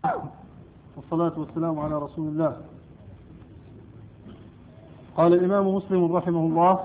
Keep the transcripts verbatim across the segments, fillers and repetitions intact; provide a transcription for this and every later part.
والصلاة والسلام على رسول الله. قال الإمام مسلم رحمه الله: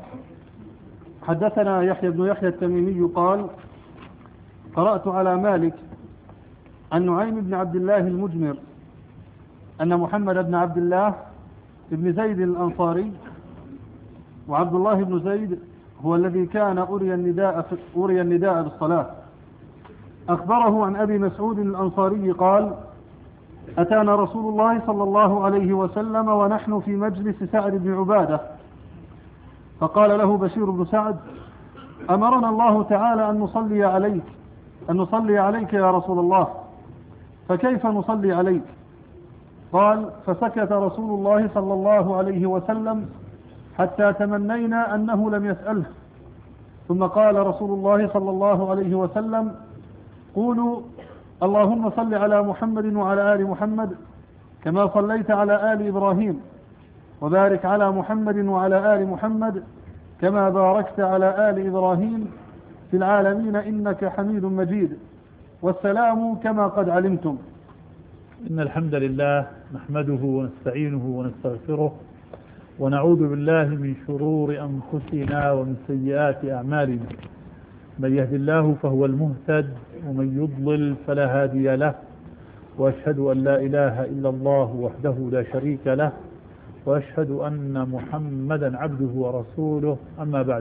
حدثنا يحيى بن يحيى التميمي قال: قرأت على مالك عن نعيم بن عبد الله المجمر أن محمد بن عبد الله بن زيد الأنصاري، وعبد الله بن زيد هو الذي كان أري النداء, أري النداء بالصلاة، أخبره عن أبي مسعود الأنصاري قال: أتانا رسول الله صلى الله عليه وسلم ونحن في مجلس سعد بن عبادة، فقال له بشير بن سعد: أمرنا الله تعالى أن نصلي عليك أن نصلي عليك يا رسول الله، فكيف نصلي عليك؟ قال: فسكت رسول الله صلى الله عليه وسلم حتى تمنينا أنه لم يسأله، ثم قال رسول الله صلى الله عليه وسلم: قولوا اللهم صل على محمد وعلى آل محمد كما صليت على آل إبراهيم، وبارك على محمد وعلى آل محمد كما باركت على آل إبراهيم في العالمين إنك حميد مجيد، والسلام كما قد علمتم. إن الحمد لله نحمده ونستعينه ونستغفره ونعوذ بالله من شرور أنفسنا ومن سيئات أعمالنا، من يهد الله فهو المهتد ومن يضلل فلا هادي له، وأشهد أن لا إله إلا الله وحده لا شريك له، وأشهد أن محمدا عبده ورسوله. أما بعد،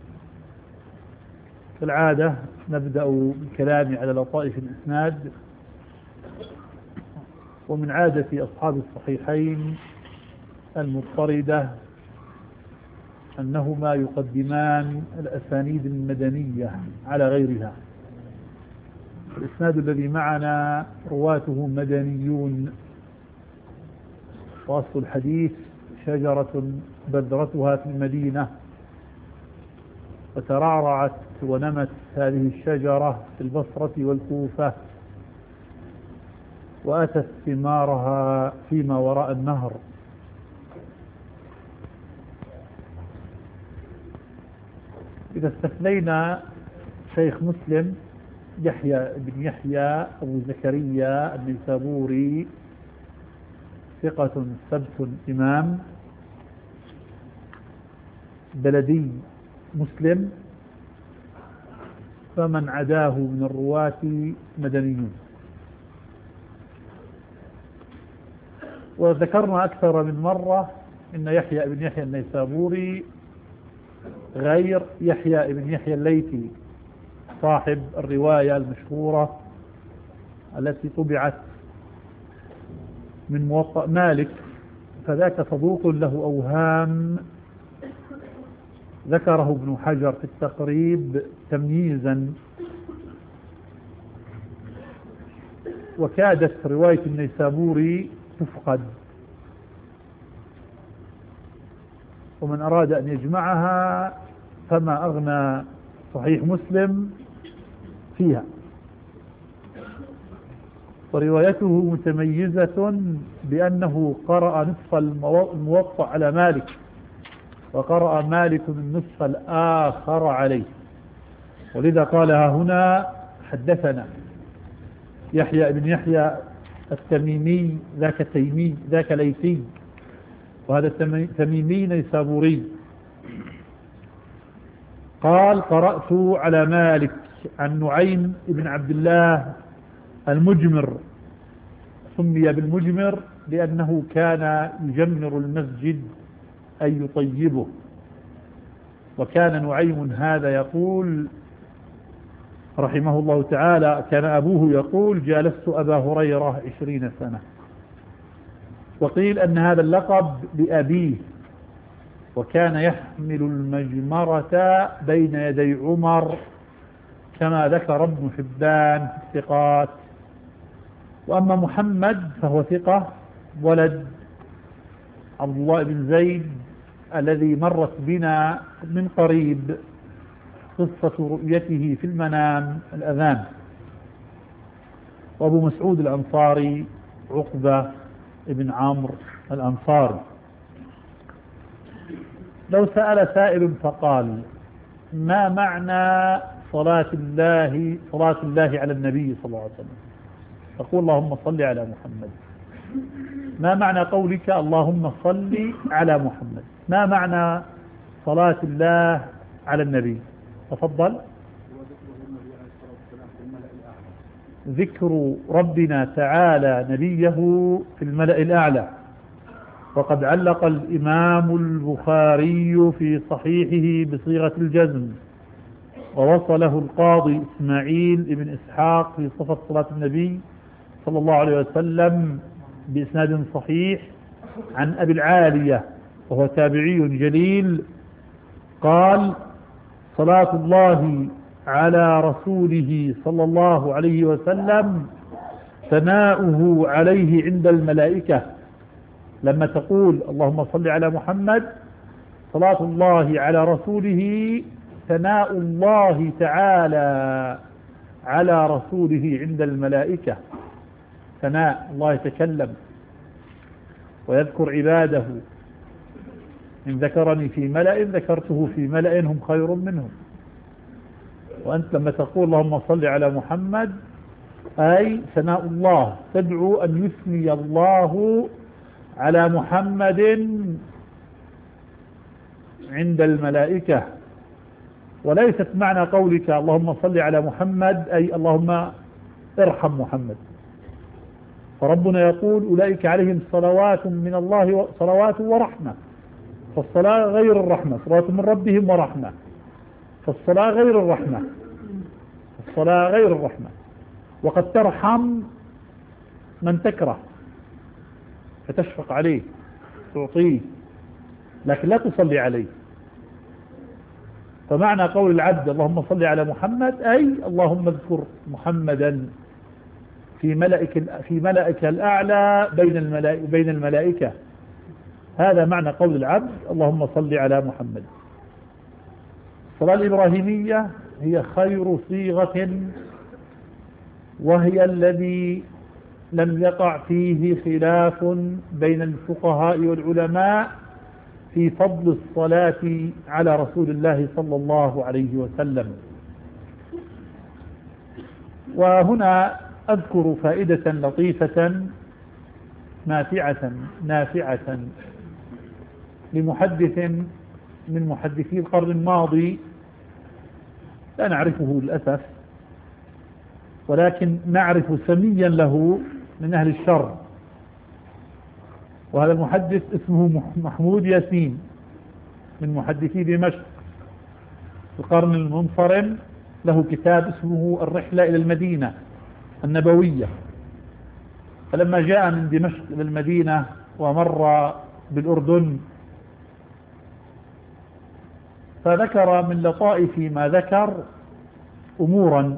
كالعادة نبدأ بالكلام على لطائف الإسناد، ومن عادة أصحاب الصحيحين المضطردة أنهما يقدمان الأسانيد المدنية على غيرها. الإسناد الذي معنا رواته مدنيون، وأصل الحديث: شجرة بذرتها في المدينة، وترعرعت ونمت هذه الشجرة في البصرة والكوفة، وأتت ثمارها فيما وراء النهر. إذا استثنينا شيخ مسلم يحيى بن يحيى أبو زكريا النيسابوري، ثقة ثبت إمام بلدي مسلم، فمن عداه من الرواة مدنيون. وذكرنا أكثر من مرة إن يحيى بن يحيى النيسابوري غير يحيى بن يحيى الليثي صاحب الرواية المشهورة التي طبعت من موطأ مالك، فذاك صدوق له أوهام ذكره ابن حجر في التقريب تمييزا، وكادت رواية النيسابوري تفقد، ومن أراد أن يجمعها فما أغنى صحيح مسلم فيها. وروايته متميزة بأنه قرأ نصف الموطأ على مالك، وقرأ مالك النصف الآخر عليه، ولذا قالها هنا: حدثنا يحيى بن يحيى التميمي، ذاك تيمي ذاك ليثي، وهذا تميمي نيسابوري. قال: قرأت على مالك عن نعيم بن عبد الله المجمر، سمي بالمجمر لأنه كان يجمر المسجد أي يطيبه. وكان نعيم هذا يقول رحمه الله تعالى، كان أبوه يقول: جالست أبا هريرة عشرين سنة. وقيل أن هذا اللقب لأبيه، وكان يحمل المجمرة بين يدي عمر كما ذكر ابن حبان في الثقات. وأما محمد فهو ثقة، ولد عبد الله بن زيد الذي مرت بنا من قريب قصة رؤيته في المنام الأذان. وأبو مسعود الأنصاري عقبة ابن عمرو الأنصاري. لو سأل سائل فقال: ما معنى صلاة الله صلاة الله على النبي صلى الله عليه وسلم؟ تقول اللهم صل على محمد. ما معنى قولك اللهم صل على محمد؟ ما معنى صلاة الله على النبي؟ تفضل. ذكر ربنا تعالى نبيه في الملأ الأعلى. وقد علق الإمام البخاري في صحيحه بصيغة الجزم، ووصله القاضي إسماعيل بن إسحاق في صفة صلاة النبي صلى الله عليه وسلم بإسناد صحيح عن أبي العالية وهو تابعي جليل قال: صلاة الله على رسوله صلى الله عليه وسلم ثناؤه عليه عند الملائكة. لما تقول اللهم صل على محمد، صلاة الله على رسوله ثناء الله تعالى على رسوله عند الملائكة. ثناء الله يتكلم ويذكر عباده: إن ذكرني في ملأ ذكرته في ملأ هم خير منهم. وأنت لما تقول اللهم صل على محمد أي ثناء الله، تدعو أن يثني الله على محمد عند الملائكة. وليست معنى قولك اللهم صل على محمد أي اللهم ارحم محمد، فربنا يقول أولئك عليهم صلوات من الله صلوات ورحمة، فالصلاة غير الرحمة، صلوات من ربهم ورحمة، فالصلاة غير الرحمة، الصلاة غير الرحمة. وقد ترحم من تكره فتشفق عليه تعطيه، لكن لا تصلي عليه. فمعنى قول العبد اللهم صل على محمد أي اللهم اذكر محمدا في ملائك في ملائك الأعلى بين الملائكة, بين الملائكة. هذا معنى قول العبد اللهم صل على محمد. الصلاة الإبراهيمية هي خير صيغة، وهي الذي لم يقع فيه خلاف بين الفقهاء والعلماء في فضل الصلاة على رسول الله صلى الله عليه وسلم. وهنا أذكر فائدة لطيفة نافعة نافعة لمحدث من محدثي القرن الماضي لا نعرفه للأسف، ولكن نعرف سميا له من أهل الشر. وهذا المحدث اسمه محمود ياسين من محدثي دمشق في القرن المنصرم، له كتاب اسمه الرحلة إلى المدينة النبوية. فلما جاء من دمشق إلى المدينة ومر بالأردن فذكر من لطائف ما ذكر أمورا،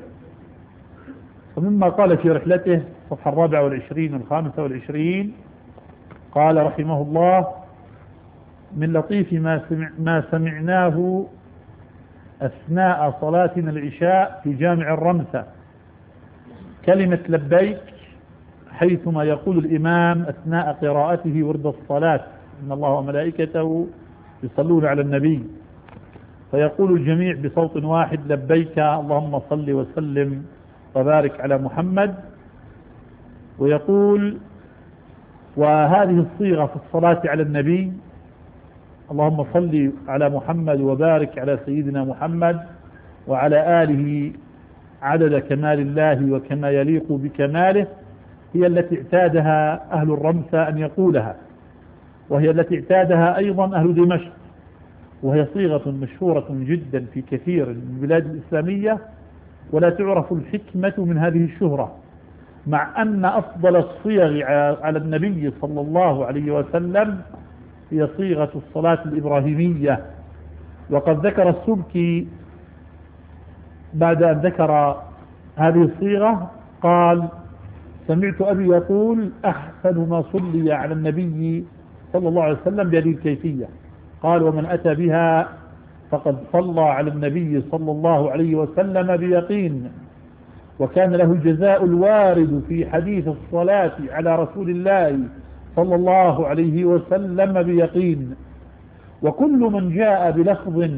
ومما قال في رحلته صفحة الرابعة والعشرين والخامسة والعشرين قال رحمه الله: من لطيف ما, سمع ما سمعناه أثناء صلاتنا العشاء في جامع الرمسة كلمة لبيك، حيثما يقول الإمام أثناء قراءته ورد الصلاة: إن الله وملائكته يصلون على النبي، فيقول الجميع بصوت واحد: لبيك اللهم صل وسلم وبارك على محمد. ويقول: وهذه الصيغة في الصلاة على النبي اللهم صل على محمد وبارك على سيدنا محمد وعلى آله عدد كمال الله وكما يليق بكماله، هي التي اعتادها أهل الرمسة أن يقولها، وهي التي اعتادها أيضا أهل دمشق، وهي صيغة مشهورة جدا في كثير من البلاد الإسلامية، ولا تعرف الحكمة من هذه الشهرة، مع أن أفضل الصيغ على النبي صلى الله عليه وسلم هي صيغة الصلاة الإبراهيمية. وقد ذكر السبكي بعد أن ذكر هذه الصيغة قال: سمعت أبي يقول: أحسن ما صلي على النبي صلى الله عليه وسلم بهذه الكيفية. قال: ومن أتى بها فقد صلى على النبي صلى الله عليه وسلم بيقين، وكان له الجزاء الوارد في حديث الصلاة على رسول الله صلى الله عليه وسلم بيقين. وكل من جاء بلفظ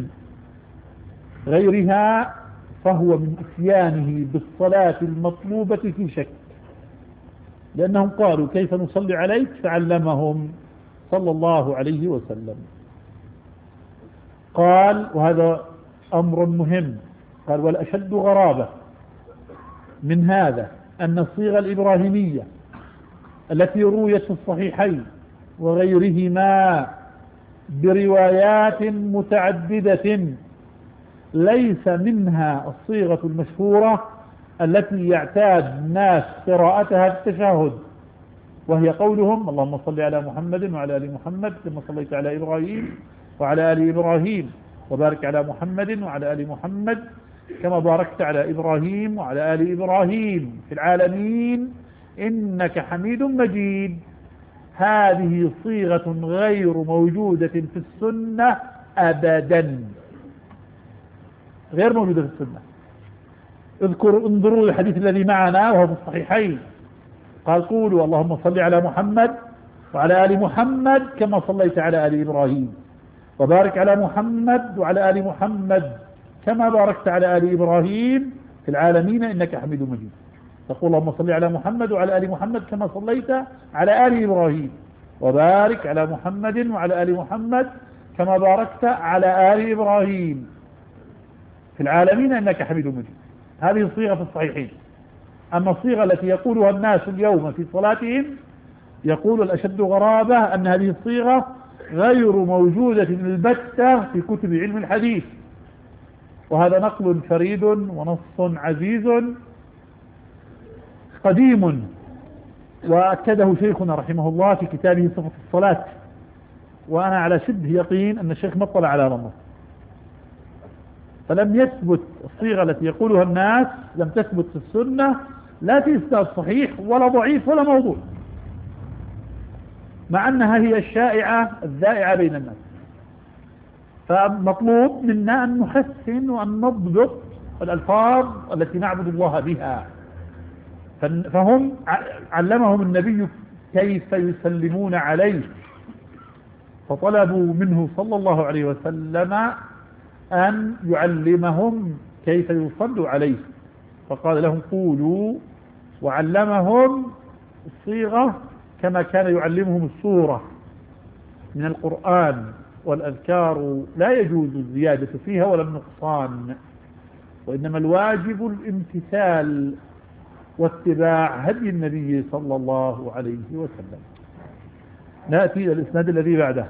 غيرها فهو من إتيانه بالصلاة المطلوبة في شك. لأنهم قالوا كيف نصلي عليك، فعلمهم صلى الله عليه وسلم. قال وهذا أمر مهم، قال والأشد غرابة من هذا أن الصيغة الإبراهيمية التي رويت في الصحيحين وغيرهما بروايات متعددة ليس منها الصيغة المشهورة التي يعتاد الناس قراءتها في التشهد، وهي قولهم اللهم صل على محمد وعلى آل محمد كما صليت على إبراهيم وعلى آل إبراهيم وبارك على محمد وعلى آل محمد كما باركت على إبراهيم وعلى آل إبراهيم في العالمين إنك حميد مجيد. هذه صيغة غير موجودة في السنة أبدا، غير موجودة في السنة. اذكروا انظروا الحديث الذي معنا وهو في الصحيحين، قال قولوا اللهم صل على محمد وعلى آل محمد كما صليت على آل إبراهيم وبارك على محمد وعلى آل محمد كما باركت على آل إبراهيم في العالمين إنك حميد مجيد. تقول اللهم صل على محمد وعلى آل محمد كما صليت على آل إبراهيم وبارك على محمد وعلى آل محمد كما باركت على آل إبراهيم في العالمين إنك حميد مجيد. هذه الصيغة في الصحيحين. أما الصيغة التي يقولها الناس اليوم في صلاتهم يقول الأشد غرابة أن هذه الصيغة غير موجودة البتة في كتب علم الحديث، وهذا نقل فريد ونص عزيز قديم، وأكده شيخنا رحمه الله في كتابه صفة الصلاة، وأنا على شبه يقين أن الشيخ ما اطلع على رمضان، فلم يثبت الصيغة التي يقولها الناس لم تثبت في السنة لا في إسناد صحيح ولا ضعيف ولا موضوع، مع أنها هي الشائعة الذائعة بين الناس. فمطلوب منا أن نحسن وأن نضبط الألفاظ التي نعبد الله بها. فهم علمهم النبي كيف يسلمون عليه، فطلبوا منه صلى الله عليه وسلم أن يعلمهم كيف يصلوا عليه، فقال لهم قولوا، وعلمهم الصيغة كما كان يعلمهم السورة من القرآن، والأذكار لا يجوز الزيادة فيها ولا النقصان، وإنما الواجب الامتثال واتباع هدي النبي صلى الله عليه وسلم. نأتي إلى الإسناد الذي بعده.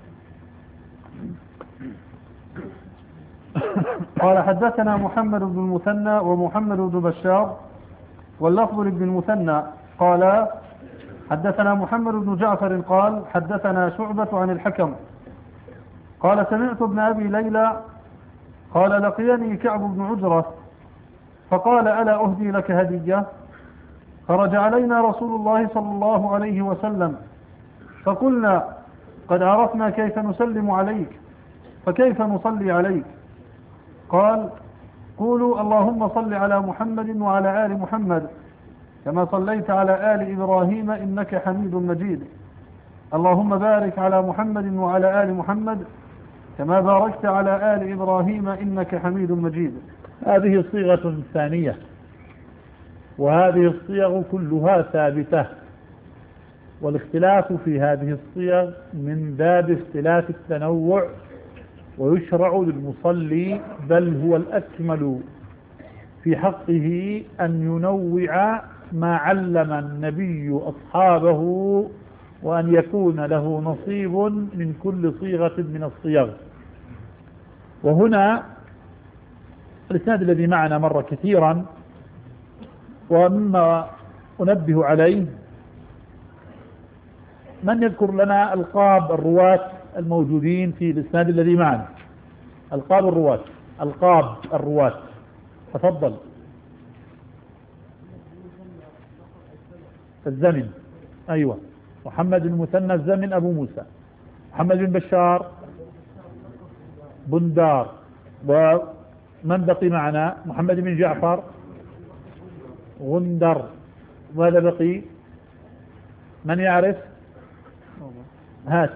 قال حدثنا محمد بن المثنى ومحمد بن بشار واللفظ لابن المثنى قال حدثنا محمد بن جعفر قال حدثنا شعبة عن الحكم قال سمعت ابن أبي ليلى قال لقيني كعب بن عجرة فقال ألا أهدي لك هدية؟ خرج علينا رسول الله صلى الله عليه وسلم فقلنا قد عرفنا كيف نسلم عليك فكيف نصلي عليك؟ قال قولوا اللهم صل على محمد وعلى آل محمد كما صليت على آل إبراهيم إنك حميد مجيد، اللهم بارك على محمد وعلى آل محمد كما باركت على آل إبراهيم إنك حميد مجيد. هذه صيغة ثانية، وهذه الصيغ كلها ثابتة، والاختلاف في هذه الصيغ من باب اختلاف التنوع، ويشرع للمصلي بل هو الأكمل في حقه أن ينوع ما علم النبي أصحابه، وأن يكون له نصيب من كل صيغة من الصيغ. وهنا الإسناد الذي معنا مر كثيرا، ومما أنبه عليه من يذكر لنا ألقاب الرواة الموجودين في الإسناد الذي معنا، ألقاب الرواة ألقاب الرواة تفضل. الزمن، أيوة، محمد بن المثنى الزمن أبو موسى، محمد بن بشار بندار، ومن بقي معنا محمد بن جعفر غندر، وهذا بقي من يعرف؟ هات،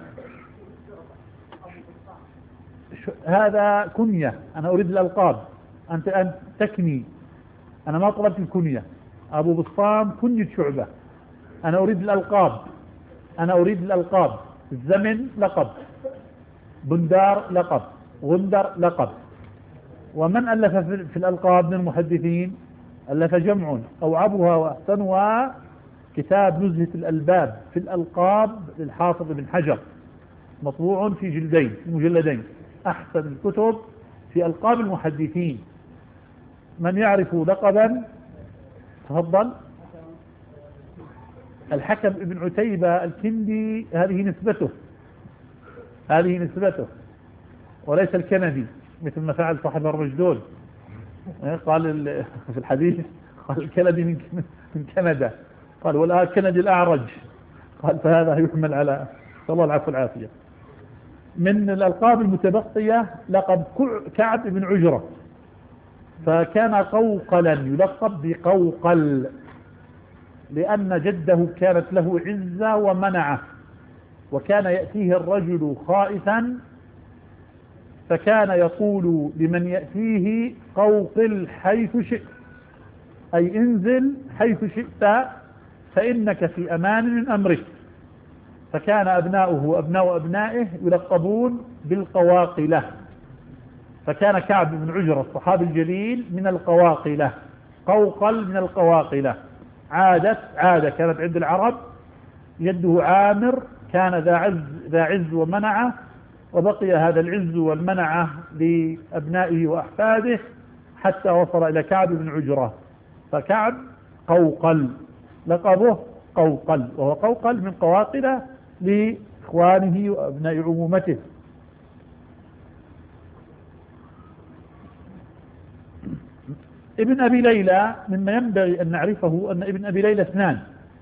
هذا كنية، أنا أريد الألقاب، أنت أنت تكني، أنا ما طلبت الكنية. أبو بسطام كنية شعبة، أنا أريد الألقاب أنا أريد الألقاب الزمن لقب، بندار لقب، غندر لقب. ومن ألف في الألقاب من المحدثين؟ ألف جمع أوعبها وأحسنها كتاب نزهة الألباب في الألقاب للحافظ بن حجر، مطبوع في جلدين مجلدين، أحسن الكتب في ألقاب المحدثين. من يعرف لقبا؟ تفضل. الحكم ابن عتيبة الكندي، هذه نسبته هذه نسبته وليس الكندي مثل ما فعل صاحب الرجدول، قال في الحديث قال الكندي من من كندا، قال ولا كندي الأعرج، قال فهذا يحمل على الله العفو والعافية. من الألقاب المتبقية لقب كعب بن عجرة، فكان قوقلا يلقب بقوقل لأن جده كانت له عزة ومنعة، وكان يأتيه الرجل خائفا فكان يقول لمن يأتيه قوقل حيث شئت، أي انزل حيث شئت فإنك في أمان من أمرك. فكان أبناؤه وأبناء أبنائه يلقبون بالقواقلة، فكان كعب بن عجرة الصحابي الجليل من القواقلة، قوقل من القواقلة. عادت عادة كانت عند العرب، يده عامر، كان ذا عز, ذا عز ومنعة، وبقي هذا العز والمنعة لأبنائه وأحفاده حتى وصل إلى كعب بن عجرة، فكعب قوقل لقبه قوقل، وهو قوقل من قواقلة لإخوانه وأبناء عمومته. ابن أبي ليلى مما ينبغي أن نعرفه أن ابن أبي ليلى اثنان،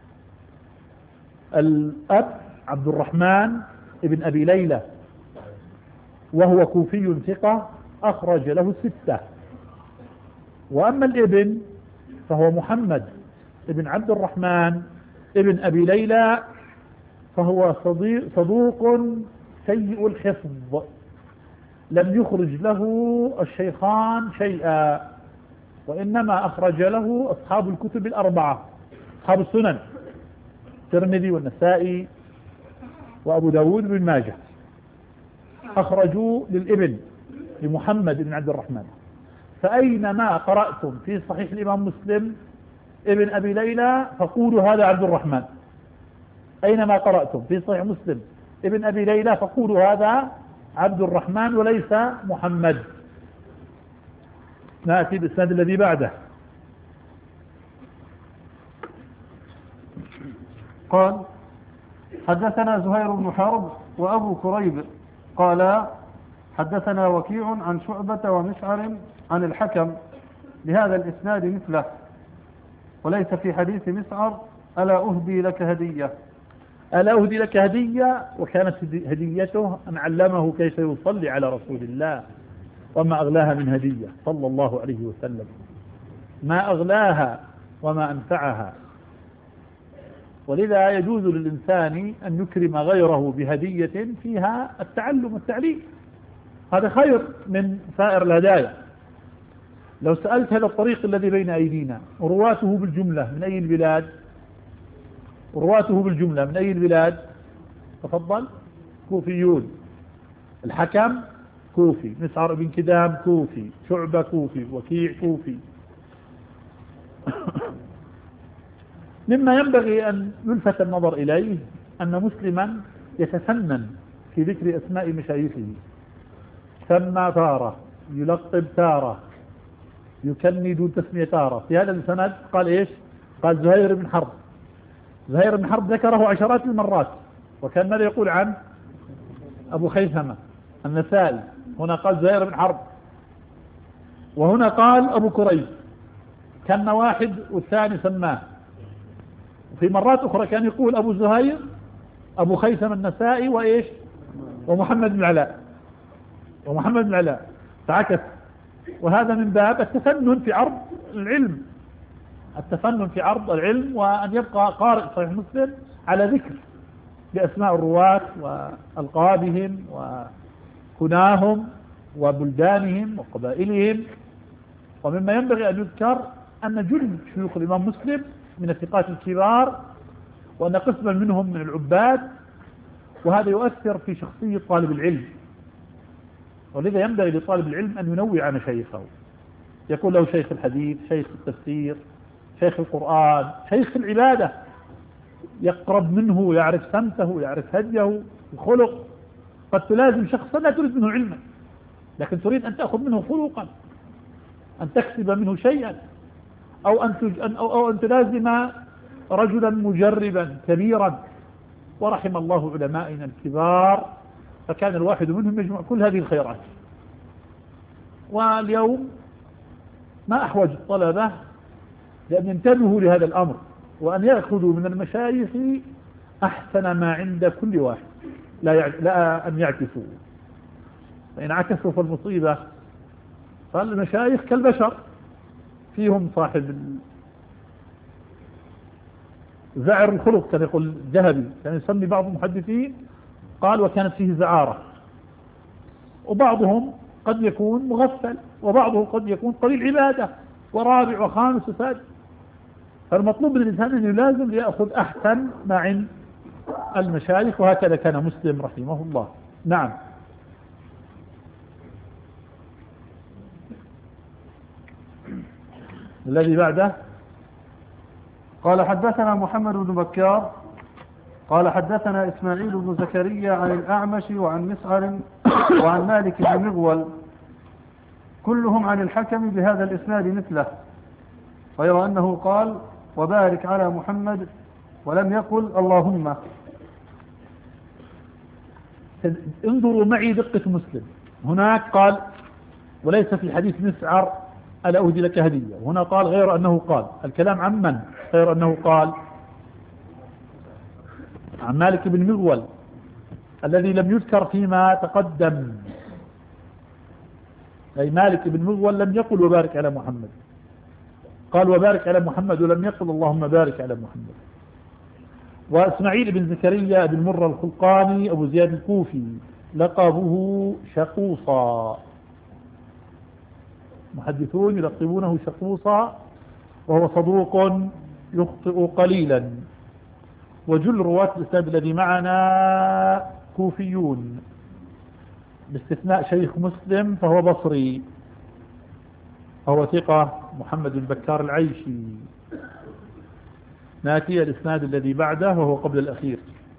الأب عبد الرحمن ابن أبي ليلى وهو كوفي ثقة أخرج له الستة، وأما الابن فهو محمد ابن عبد الرحمن ابن أبي ليلى، فهو صدوق سيء الحفظ، لم يخرج له الشيخان شيئا، وإنما أخرج له أصحاب الكتب الأربعة، أصحاب السنن، الترمذي والنسائي وأبو داود بن ماجه، أخرجوا للابن لمحمد بن عبد الرحمن. فأينما قرأتم في صحيح الإمام مسلم ابن أبي ليلى فقولوا هذا عبد الرحمن، أينما قرأتم في صحيح مسلم ابن أبي ليلى فقولوا هذا عبد الرحمن وليس محمد. نأتي بالسند الذي بعده. قال حدثنا زهير بن حرب وأبو كريب قال حدثنا وكيع عن شعبة ومشعر عن الحكم بهذا الإسناد مثله، وليس في حديث مسعر ألا أهدي لك هدية. ألا أهدي لك هدية، وكانت هديته أن علمه كيف يصلي على رسول الله، وما أغلاها من هدية صلى الله عليه وسلم، ما أغلاها وما أنفعها. ولذا يجوز للإنسان أن يكرم غيره بهدية فيها التعلم والتعليم، هذا خير من سائر الهدايا. لو سألت هذا الطريق الذي بين أيدينا ورواته بالجملة من أي البلاد؟ رواته بالجملة من أي البلاد؟ تفضل. كوفيون، الحكم كوفي، مسعر بن كدام كوفي، شعبة كوفي، وكيع كوفي. مما ينبغي أن يلفت النظر إليه أن مسلما يتفنن في ذكر أسماء مشايخه، سمى تارة، يلقب تارة، يكند تسمية تارة. في هذا السند قال إيش؟ قال زهير بن حرب. زهير بن حرب ذكره عشرات المرات، وكان ماذا يقول عن أبو خيثمة النسائي؟ هنا قال زهير بن حرب، وهنا قال أبو كريب، كان واحد والثاني سماه. في مرات أخرى كان يقول أبو زهير، أبو خيثمة النسائي، وإيش؟ ومحمد بن علاء، ومحمد بن علاء، فعكس. وهذا من باب التفنن في عرض العلم، التفنن في عرض العلم، وأن يبقى قارئ صحيح مسلم على ذكر بأسماء الرواة وألقابهم وكناهم وبلدانهم وقبائلهم. ومما ينبغي أن يذكر أن جل شيوخ الإمام مسلم من الثقات الكبار، وأن قسما منهم من العباد، وهذا يؤثر في شخصية طالب العلم. ولذا ينبغي لطالب العلم أن ينوع مشايخه، يكون له شيخ الحديث، شيخ التفسير، شيخ القرآن، شيخ العبادة، يقرب منه، يعرف سمته، يعرف هديه، الخلق. قد تلازم شخصا لا تريد منه علما، لكن تريد أن تأخذ منه خلقا، أن تكسب منه شيئا، أو أن, تج... أو... أو أن تلازم رجلا مجربا كبيرا. ورحم الله علمائنا الكبار، فكان الواحد منهم يجمع كل هذه الخيرات. واليوم ما أحوج الطلبة لأن ينتبهوا لهذا الأمر، وأن يأخذوا من المشايخ أحسن ما عند كل واحد، لا, يع... لا أن يعكسوا، فإن عكسوا فالمصيبة. فالمشايخ كالبشر، فيهم صاحب زعر الخلق كان يقول الذهبي، كان يسمي بعض المحدثين قال وكانت فيه زعارة. وبعضهم قد يكون مغفل، وبعضهم قد يكون قليل عبادة، ورابع وخامس وسادس. فالمطلوب من الإنسان أن يلازم ليأخذ أحسن ما عند المشايخ، وهكذا كان مسلم رحمه الله. نعم. الذي بعده قال حدثنا محمد بن بكار قال حدثنا إسماعيل بن زكريا عن الأعمش وعن مسعر وعن مالك بن مغول، كلهم عن الحكم بهذا الإسناد مثله، غير أنه قال وبارك على محمد ولم يقل اللهم. انظروا معي دقة مسلم، هناك قال وليس في حديث مسعر ألا أهدي لك هدية، هنا قال غير أنه قال. الكلام عن من؟ غير أنه قال عن مالك بن مغول الذي لم يذكر فيما تقدم، أي مالك بن مغول لم يقل وبارك على محمد، قال وبارك على محمد ولم يقل اللهم بارك على محمد. وإسماعيل بن زكريا بن مرة الخلقاني أبو زياد الكوفي لقبه شقوصا، محدثون يلقبونه شقوصا، وهو صدوق يخطئ قليلا. وجل رواة الإسناد الذي معنا كوفيون باستثناء شيخ مسلم فهو بصري، فهو ثقة محمد بن بكار العيشي. ناتي الإسناد الذي بعده وهو قبل الأخير.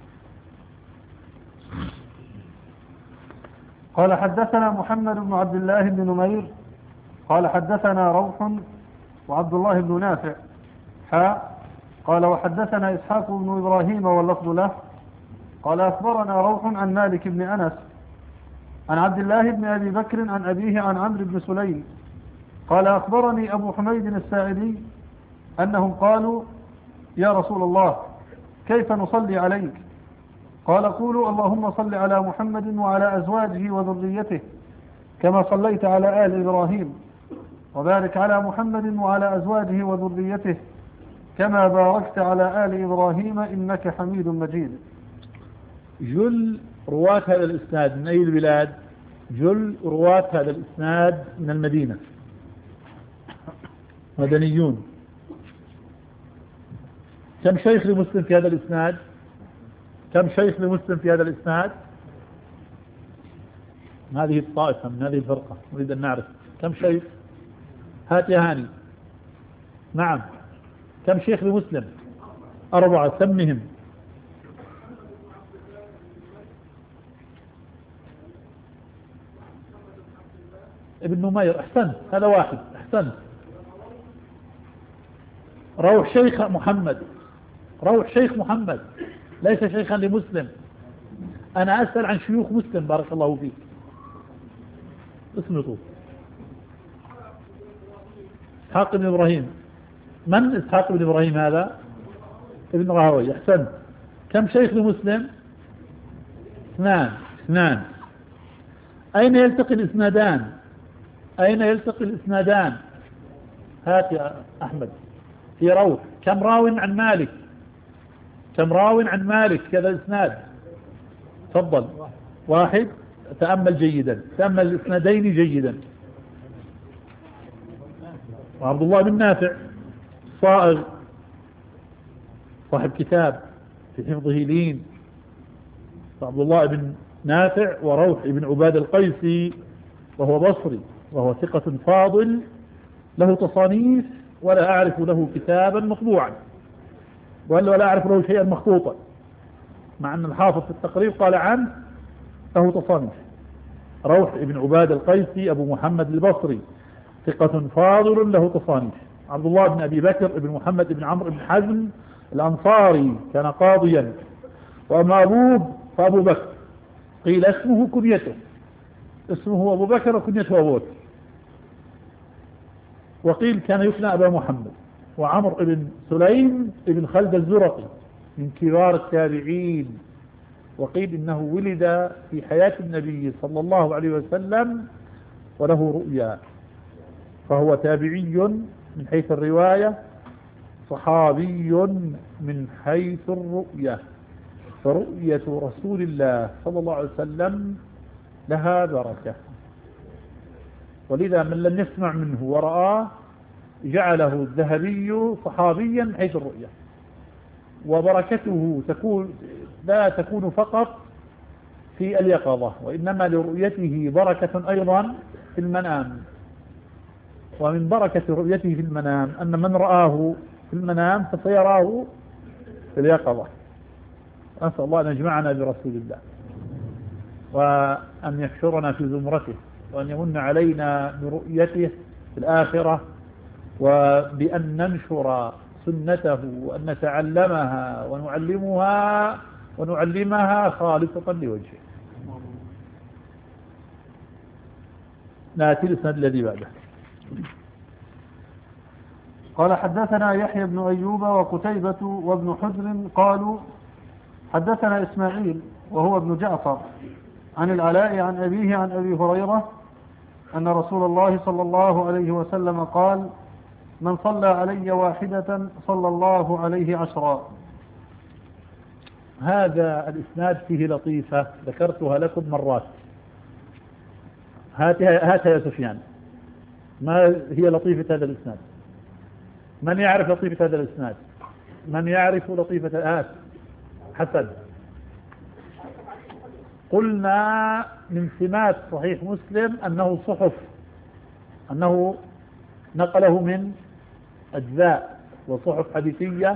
قال حدثنا محمد بن عبد الله بن نمير قال حدثنا روح وعبد الله بن نافع حاء قال وحدثنا إسحاق بن إبراهيم واللفظ له قال أخبرنا روح عن مالك بن أنس عن عبد الله بن أبي بكر عن أبيه عن عمرو بن سليم قال أخبرني أبو حميد الساعدي أنهم قالوا يا رسول الله كيف نصلي عليك؟ قال قولوا اللهم صل على محمد وعلى أزواجه وذريته كما صليت على آل إبراهيم، وبارك على محمد وعلى أزواجه وذريته كما باركت على آل إبراهيم إنك حميد مجيد. جل رواة هذا الإسناد من أي البلاد؟ جل رواة هذا الإسناد من المدينة، مدنيون. كم شيخ لمسلم في هذا الإسناد؟ كم شيخ لمسلم في هذا الإسناد؟ هذه الطائفة من هذه الفرقة نريد أن نعرف كم شيخ. هات يا هاني. نعم، كم شيخ لمسلم؟ أربعة، سمهم. ابن نمير، أحسنت، هذا واحد، أحسنت. روح شيخ محمد، روح شيخ محمد، ليس شيخا لمسلم. أنا أسأل عن شيوخ مسلم بارك الله فيك. اسمه إسحاق بن إبراهيم. من إسحاق بن إبراهيم هذا؟ ابن راهوي، أحسنت. كم شيخ لمسلم؟ اثنان، اثنان. أين يلتقي الإسنادان؟ أين يلتقي الإسنادان؟ هات يا أحمد. في روح. كم راو عن مالك؟ كم راو عن مالك كذا الإسناد؟ تفضل. واحد. تأمل جيدا، تأمل الإسنادين جيدا. وعبد الله بن نافع صائغ صاحب كتاب في حفظه لين. عبد الله بن نافع وروح بن عباد القيسي وهو بصري وهو ثقة فاضل له تصانيف ولا أعرف له كتابا مطبوعا ولا ولا أعرف له شيئا مخطوطا، مع أن الحافظ في التقريب قال عنه له تصانيف. روح بن عباد القيسي أبو محمد البصري ثقة فاضل له تصانيف. عبد الله بن أبي بكر بن محمد بن عمرو بن حزم الأنصاري كان قاضيا، وأما أبوه فأبو بكر، قيل اسمه كنيته، اسمه أبو بكر وكنيته أبو بكر، وقيل كان يكنى أبا محمد. وعمر بن سليم بن خلد الزرقي من كبار التابعين، وقيل إنه ولد في حياة النبي صلى الله عليه وسلم وله رؤيا، فهو تابعي من حيث الرواية، صحابي من حيث الرؤية، فرؤية رسول الله صلى الله عليه وسلم لها بركة، ولذا من لم يسمع منه ورآه جعله الذهبي صحابيا من حيث الرؤية. وبركته تكون لا تكون فقط في اليقظة، وإنما لرؤيته بركة أيضا في المنام. ومن بركة رؤيته في المنام أن من رآه في المنام فسيراه في اليقظة. أسأل الله أن يجمعنا برسول الله، وأن يحشرنا في زمرته، وأن يمن علينا برؤيته في الآخرة، وبأن ننشر سنته وأن نتعلمها ونعلمها ونعلمها خالصة لوجهه. نأتي الإسناد الذي بعده. قال حدثنا يحيى بن أيوب وقتيبة وابن حجر قالوا حدثنا إسماعيل وهو ابن جعفر عن العلاء عن أبيه عن أبي هريرة أن رسول الله صلى الله عليه وسلم قال: من صلى علي واحدة صلى الله عليه عشرا. هذا الإسناد فيه لطيفة ذكرتها لكم مرات، هاتها هاتها يا سفيان. ما هي لطيفة هذا الإسناد؟ من يعرف لطيفة هذا الإسناد؟ من يعرف لطيفة هات حسن؟ قلنا من سمات صحيح مسلم أنه صحف، أنه نقله من أجزاء وصحف حديثية،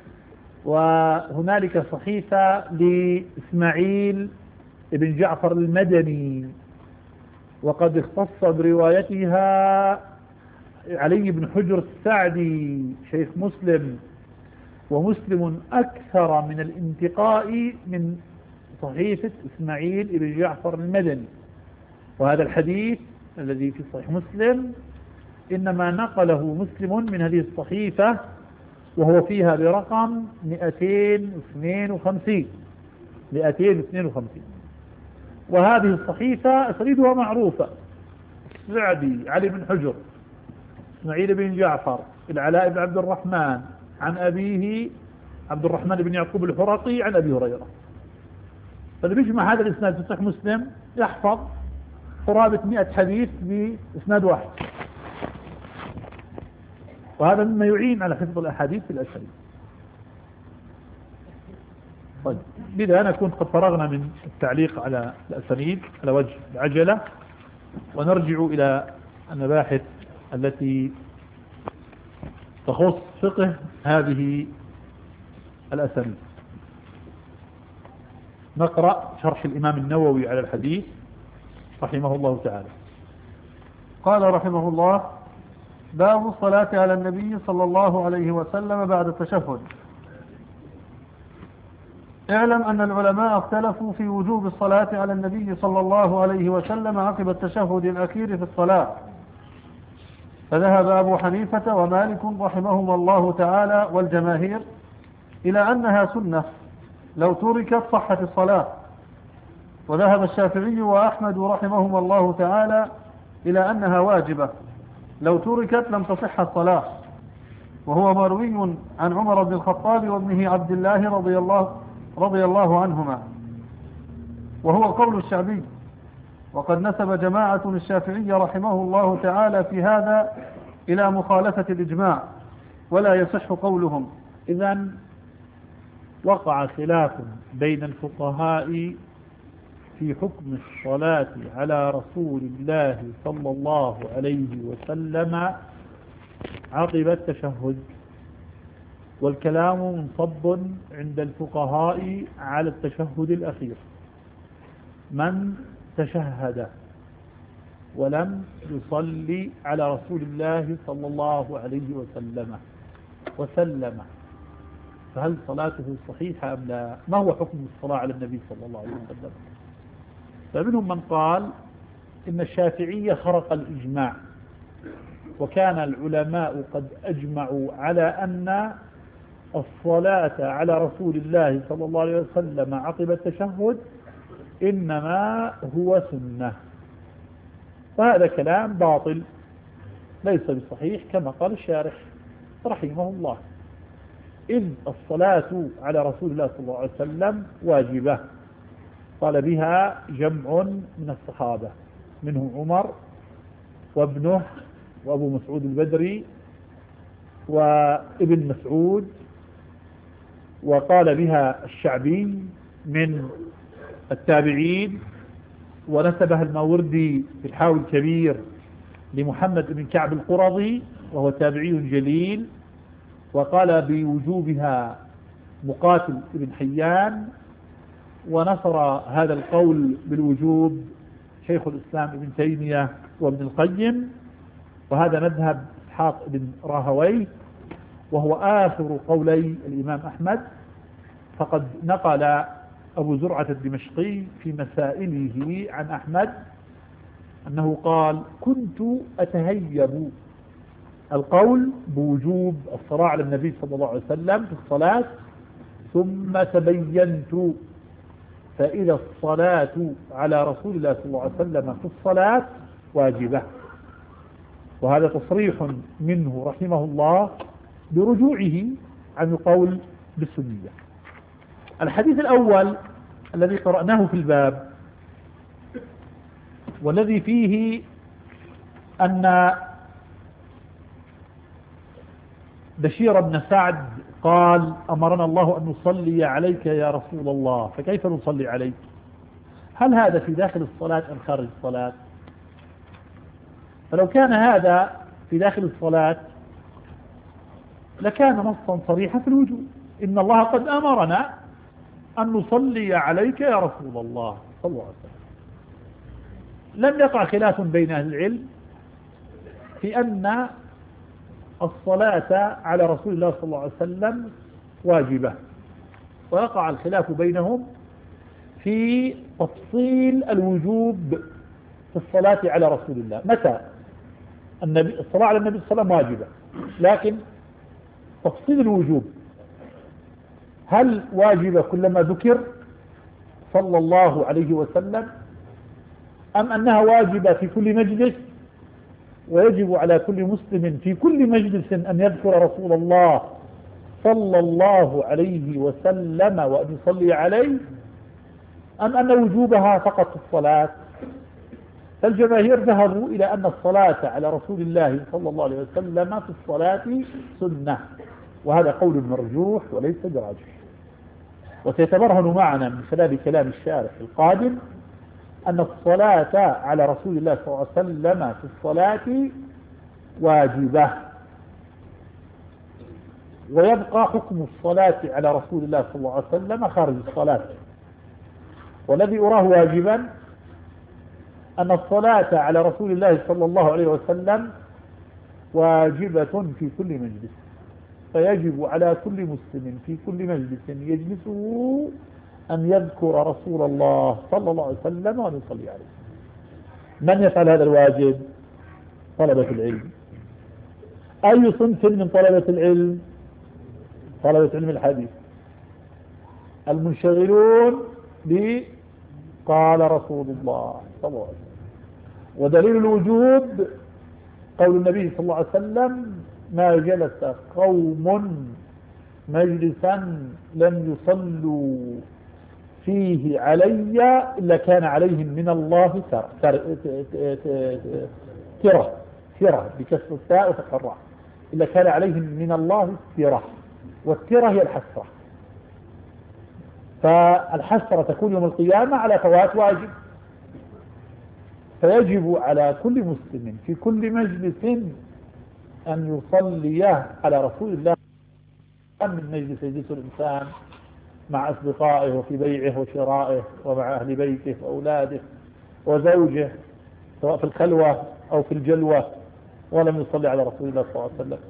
وهنالك صحيفة لإسماعيل بن جعفر المدني، وقد اختص بروايتها علي بن حجر السعدي شيخ مسلم، ومسلم أكثر من الانتقاء من صحيفة إسماعيل بن جعفر المدني. وهذا الحديث الذي في صحيح مسلم إنما نقله مسلم من هذه الصحيفة، وهو فيها برقم مئتين واثنين وخمسين مئتين واثنين وخمسين. وهذه الصحيفة أسانيدها معروفة: السعدي علي بن حجر، إسماعيل بن جعفر، العلاء بن عبد الرحمن عن أبيه عبد الرحمن بن يعقوب الحرقي عن أبي هريرة. فاللي بيجمع هذا الإسناد في صحيح مسلم يحفظ قرابة مئة حديث بإسناد واحد، وهذا مما يعين على حفظ الأحاديث في الأسانيد. طيب، بذا نكون قد فرغنا من التعليق على الأسانيد على وجه العجلة، ونرجع إلى المباحث التي تخص فقه هذه الأسانيد. نقرأ شرح الإمام النووي على الحديث رحمه الله تعالى. قال رحمه الله: باب الصلاة على النبي صلى الله عليه وسلم بعد التشهد. اعلم أن العلماء اختلفوا في وجوب الصلاة على النبي صلى الله عليه وسلم عقب التشهد الأخير في الصلاة، فذهب أبو حنيفة ومالك رحمهما الله تعالى والجماهير إلى أنها سنة لو تركت صحت الصلاة، وذهب الشافعي وأحمد رحمهما الله تعالى إلى أنها واجبة لو تركت لم تصح الصلاة، وهو مروي عن عمر بن الخطاب وابنه عبد الله رضي الله, رضي الله عنهما، وهو قول الشعبي. وقد نسب جماعة الشافعي رحمه الله تعالى في هذا إلى مخالفة الإجماع، ولا يصح قولهم. إذن وقع خلاف بين الفقهاء في حكم الصلاة على رسول الله صلى الله عليه وسلم عقب التشهد، والكلام منصب عند الفقهاء على التشهد الأخير. من تشهد ولم يصلي على رسول الله صلى الله عليه وسلم وسلم، فهل صلاته صحيحة أم لا؟ ما هو حكم الصلاة على النبي صلى الله عليه وسلم؟ فمنهم من قال إن الشافعية خرق الإجماع، وكان العلماء قد أجمعوا على أن الصلاة على رسول الله صلى الله عليه وسلم عقب التشهد إنما هو سنة، وهذا كلام باطل ليس بصحيح كما قال الشارح رحمه الله، إذ الصلاة على رسول الله صلى الله عليه وسلم واجبة قال بها جمع من الصحابة، منهم عمر وابنه وأبو مسعود البدري وابن مسعود، وقال بها الشعبي من التابعين، ونسبها الماوردي في الحاوي الكبير لمحمد بن كعب القرظي وهو تابعي جليل، وقال بوجوبها مقاتل بن حيان، ونصر هذا القول بالوجوب شيخ الإسلام ابن تيمية وابن القيم، وهذا مذهب إسحاق بن راهويه وهو آخر قولي الإمام أحمد. فقد نقل أبو زرعة الدمشقي في مسائله عن أحمد أنه قال: كنت أتهيب القول بوجوب الصلاة على النبي صلى الله عليه وسلم في الصلاة، ثم تبينت فإذا الصلاة على رسول الله صلى الله عليه وسلم في الصلاة واجبة. وهذا تصريح منه رحمه الله برجوعه عن القول بالسنية. الحديث الأول الذي قرأناه في الباب والذي فيه أن بشير بن سعد قال: أمرنا الله أن نصلي عليك يا رسول الله، فكيف نصلي عليك؟ هل هذا في داخل الصلاة أم خارج الصلاة؟ فلو كان هذا في داخل الصلاة لكان نصا صريحا في الوجوب: إن الله قد أمرنا أن نصلي عليك يا رسول الله صلى الله عليه وسلم. لم يقع خلاف بين أهل العلم في أن الصلاة على رسول الله صلى الله عليه وسلم واجبة، ويقع الخلاف بينهم في تفصيل الوجوب في الصلاة على رسول الله. متى النبي الصلاة على النبي صلى الله عليه وسلم واجبة، لكن تفصيل الوجوب هل واجبة كلما ذكر صلى الله عليه وسلم، أم أنها واجبة في كل مجلس ويجب على كل مسلم في كل مجلس أن يذكر رسول الله صلى الله عليه وسلم وأن يصلي عليه، أم أن وجوبها فقط في الصلاة؟ فالجماهير ذهبوا إلى أن الصلاة على رسول الله صلى الله عليه وسلم في الصلاة سنة، وهذا قول مرجوح وليس براجح. وسيتبرهن معنا من خلال كلام الشارح القادم أن الصلاة على رسول الله صلى الله عليه وسلم في الصلاة واجبة، ويبقى حكم الصلاة على رسول الله صلى الله عليه وسلم خارج الصلاة. والذي أراه واجبا أن الصلاة على رسول الله صلى الله عليه وسلم واجبة في كل مجلس، فيجب على كل مسلم في كل مجلس يجلسه أن يذكر رسول الله صلى الله عليه وسلم وأن يصلي عليه. من يفعل هذا الواجب؟ طلبة العلم. أي صنف من طلبة العلم؟ طلبة علم الحديث المنشغلون بقال رسول الله صلى الله عليه وسلم. ودليل الوجوب قول النبي صلى الله عليه وسلم: ما جلس قوم مجلسا لم يصلوا فيه علي إلا كان عليهم من الله ترة ترة بكسر التاء وفتح الراء، إلا كان عليهم من الله ترة، والترة هي الحسرة. فالحسرة تكون يوم القيامة على فوات واجب. فيجب على كل مسلم في كل مجلس أن يصلي على رسول الله. من مجلس يجلس الإنسان مع أصدقائه وفي بيعه وشرائه ومع أهل بيته وأولاده وزوجه، سواء في الخلوة أو في الجلوة، ولم يصلي على رسول الله صلى الله عليه وسلم.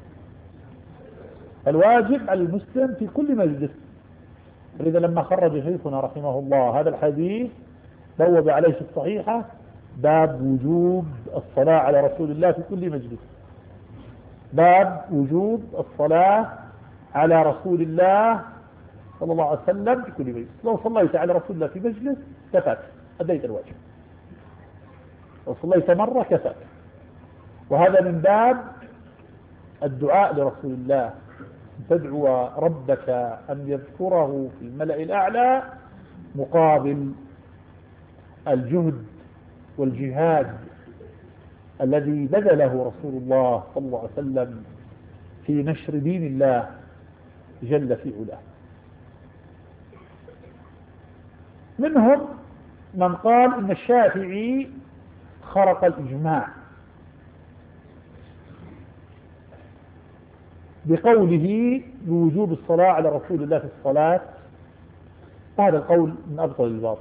الواجب على المسلم في كل مجلس. فإذا لما خرج شيخنا رحمه الله هذا الحديث بوب عليه في الصحيحة باب وجوب الصلاة على رسول الله في كل مجلس. باب وجوب الصلاة على رسول الله صلى الله عليه وسلم في كل مجلس. لو صليت على رسول الله في مجلس كفاك، أديت الواجب. لو صليت مرة كفاك. وهذا من باب الدعاء لرسول الله، تدعو ربك أن يذكره في الملأ الأعلى مقابل الجهد والجهاد الذي بذله رسول الله صلى الله عليه وسلم في نشر دين الله جل في علاه. منهم من قال إن الشافعي خرق الإجماع بقوله بوجوب الصلاة على رسول الله في الصلاة. هذا القول من أبطل الباطل.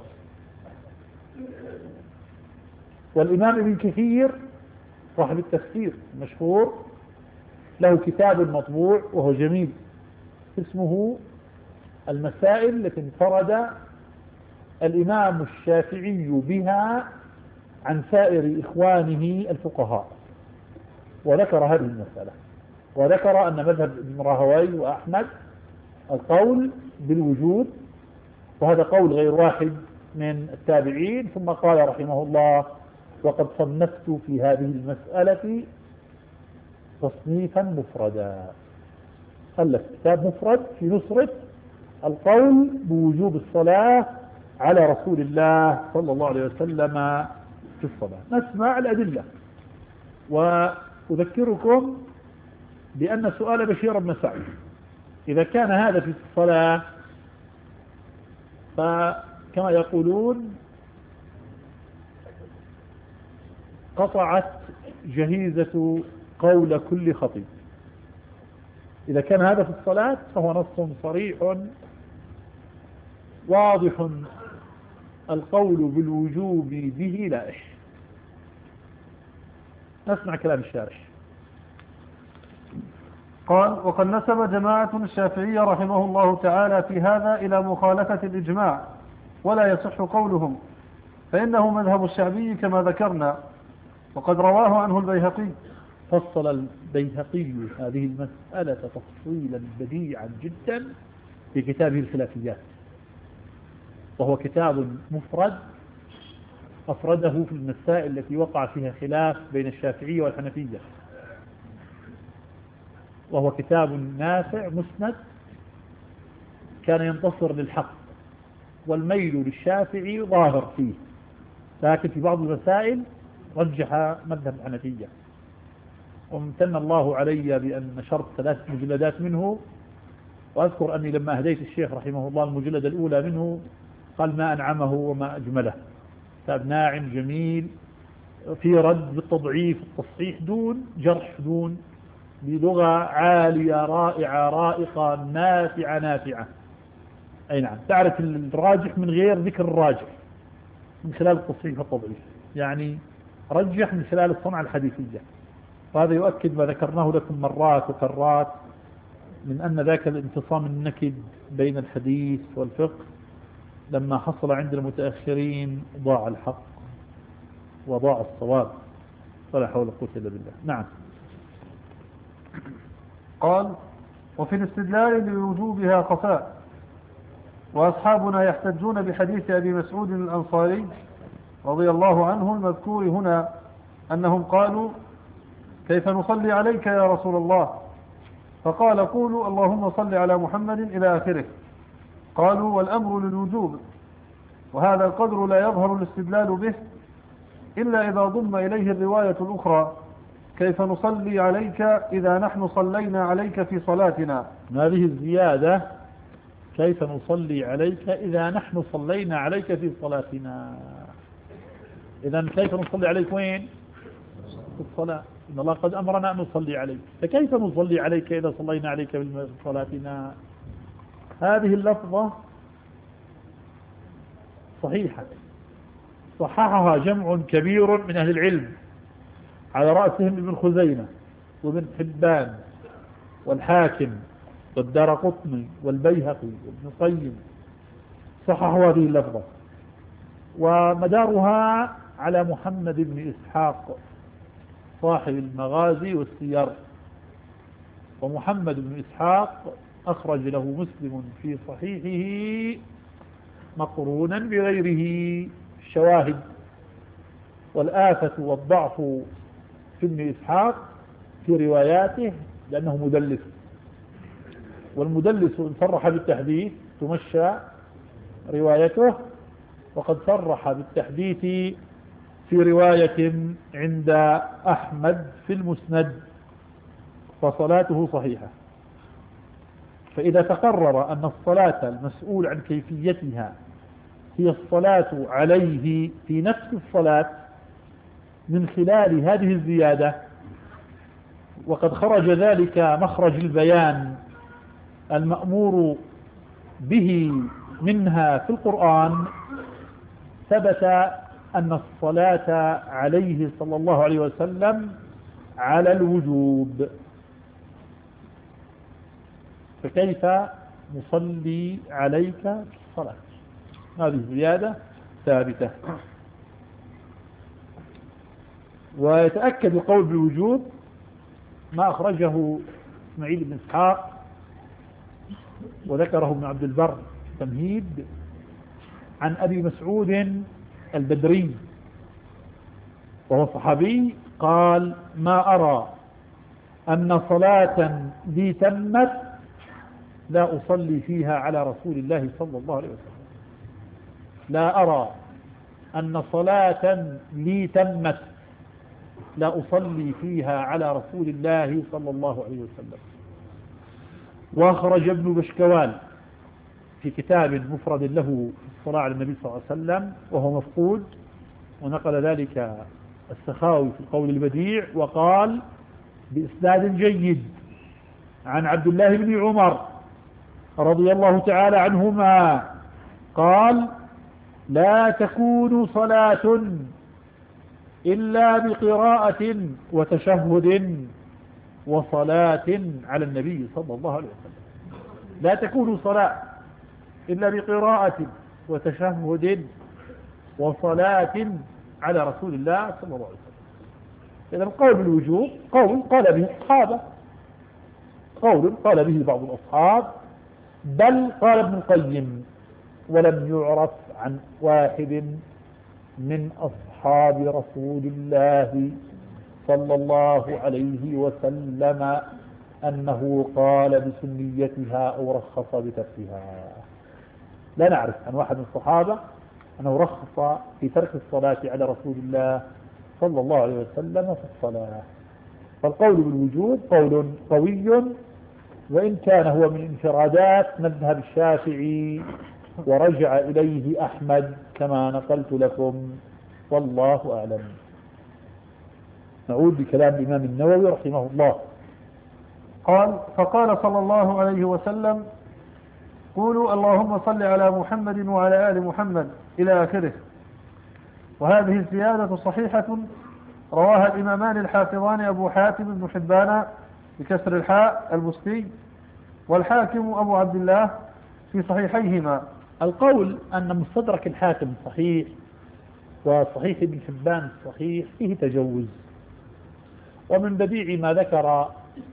والإمام ابن كثير صاحب التفسير المشهور له كتاب مطبوع وهو جميل اسمه المسائل التي انفرد الإمام الشافعي بها عن سائر إخوانه الفقهاء، وذكر هذه المسألة، وذكر أن مذهب ابن راهوي وأحمد القول بالوجود، وهذا قول غير واحد من التابعين. ثم قال رحمه الله: وقد صنفت في هذه المسألة تصنيفا مفردا. ألف كتاب مفرد في نصرة القول بوجوب الصلاة على رسول الله صلى الله عليه وسلم في الصلاة. نسمع الأدلة، وأذكركم بأن سؤال بشير بن سعد إذا كان هذا في الصلاة فكما يقولون قطعت جهيزة قول كل خطيب. إذا كان هذا في الصلاة فهو نص صريح واضح القول بالوجوب به لائح. نسمع كلام الشارح. قال: وقد نسب جماعة الشافعية رحمه الله تعالى في هذا إلى مخالفة الإجماع، ولا يصح قولهم، فإنه مذهب الشعبي كما ذكرنا، وقد رواه عنه البيهقي. فصل البيهقي هذه المسألة تفصيلا بديعا جدا في كتابه الخلافيات، وهو كتاب مفرد أفرده في المسائل التي وقع فيها خلاف بين الشافعية والحنفية، وهو كتاب نافع مسند كان ينتصر للحق، والميل للشافعي ظاهر فيه، لكن في بعض المسائل رجح مذهب الحنفية. وامتن الله علي بأن نشرت ثلاث مجلدات منه، وأذكر أني لما أهديت الشيخ رحمه الله المجلد الأولى منه قال ما أنعمه وما أجمله. كتاب ناعم جميل في رد بالتضعيف التصحيح دون جرح، دون بلغة عالية رائعة رائقة نافعة نافعة. أي نعم، تعرف الراجح من غير ذكر الراجح من خلال التصحيح والتضعيف، يعني رجح من خلال الصنعة الحديثية. وهذا يؤكد ما ذكرناه لكم مرات وكرات من أن ذاك الانفصام النكد بين الحديث والفقه لما حصل عند المتأخرين ضاع الحق وضاع الصواب، ولا حول ولا قوة إلا بالله. نعم. قال: وفي الاستدلال لوجوبها خفاء، وأصحابنا يحتجون بحديث أبي مسعود الأنصاري رضي الله عنه المذكور هنا أنهم قالوا: كيف نصلي عليك يا رسول الله؟ فقال: قولوا اللهم صل على محمد إلى آخره. قالوا: والأمر للوجوب، وهذا القدر لا يظهر الاستدلال به إلا إذا ضم إليه الرواية الأخرى: كيف نصلي عليك إذا نحن صلينا عليك في صلاتنا. هذه الزيادة كيف نصلي عليك إذا نحن صلينا عليك في صلاتنا؟ إذا كيف نصلي عليك وين؟ في الصلاة. إن الله قد أمرنا أن نصلي عليك، فكيف نصلي عليك إذا صلينا عليك في صلاتنا؟ هذه اللفظة صحيحة، صححها جمع كبير من أهل العلم على رأسهم ابن خزيمة وابن حبان والحاكم والدارقطني والبيهقي وابن القيم، صححوا هذه اللفظة، ومدارها على محمد بن إسحاق صاحب المغازي والسير. ومحمد بن إسحاق أخرج له مسلم في صحيحه مقرونا بغيره شواهد. والآفة والضعف في ابن إسحاق في رواياته لأنه مدلس، والمدلس إن صرح بالتحديث تمشى روايته، وقد صرح بالتحديث في رواية عند أحمد في المسند، فصلاته صحيحة. فإذا تقرر أن الصلاة المسؤول عن كيفيتها هي الصلاة عليه في نفس الصلاة من خلال هذه الزيادة، وقد خرج ذلك مخرج البيان المأمور به منها في القرآن، ثبت أن الصلاة عليه صلى الله عليه وسلم على الوجوب، فكيف نصلي عليك في الصلاة؟ هذه زيادة ثابتة. ويتأكد القول بالوجوب ما أخرجه إسماعيل بن إسحاق وذكره ابن عبد البر تمهيد عن أبي مسعود البدري وهو صحابي قال: ما أرى أن صلاة لي تمت لا أصلي فيها على رسول الله صلى الله عليه وسلم. لا أرى أن صلاة لي تمت لا أصلي فيها على رسول الله صلى الله عليه وسلم. وأخرج ابن بشكوال في كتاب مفرد له في الصلاة على النبي صلى الله عليه وسلم وهو مفقود، ونقل ذلك السخاوي في القول البديع وقال بإسناد جيد عن عبد الله بن عمر رضي الله تعالى عنهما قال: لا تكون صلاة إلا بقراءة وتشهد وصلاة على النبي صلى الله عليه وسلم. لا تكون صلاة إلا بقراءة وتشهد وصلاة على رسول الله صلى الله عليه وسلم. إذا القول بالوجوب قول قال به الصحابة، قول قال به بعض الأصحاب، بل قال ابن القيم: ولم يعرف عن واحد من أصحاب رسول الله صلى الله عليه وسلم أنه قال بسنيتها أو رخص بتركها. لا نعرف عن واحد من الصحابة أنه رخص في ترك الصلاة على رسول الله صلى الله عليه وسلم في الصلاة. فالقول بالوجوب قول قوي، وإن كان هو من انفرادات مذهب الشافعي ورجع إليه أحمد كما نقلت لكم، والله أعلم. نعود بكلام الإمام النووي رحمه الله. قال: فقال صلى الله عليه وسلم: قولوا اللهم صل على محمد وعلى آل محمد إلى آخره. وهذه الزيادة صحيحة رواها الإمامان الحافظان أبو حاتم بن حبان بكسر الحاء البستي والحاكم أبو عبد الله في صحيحيهما. القول أن مستدرك الحاكم صحيح وصحيح ابن حبان صحيح فيه تجوز، ومن بديع ما ذكر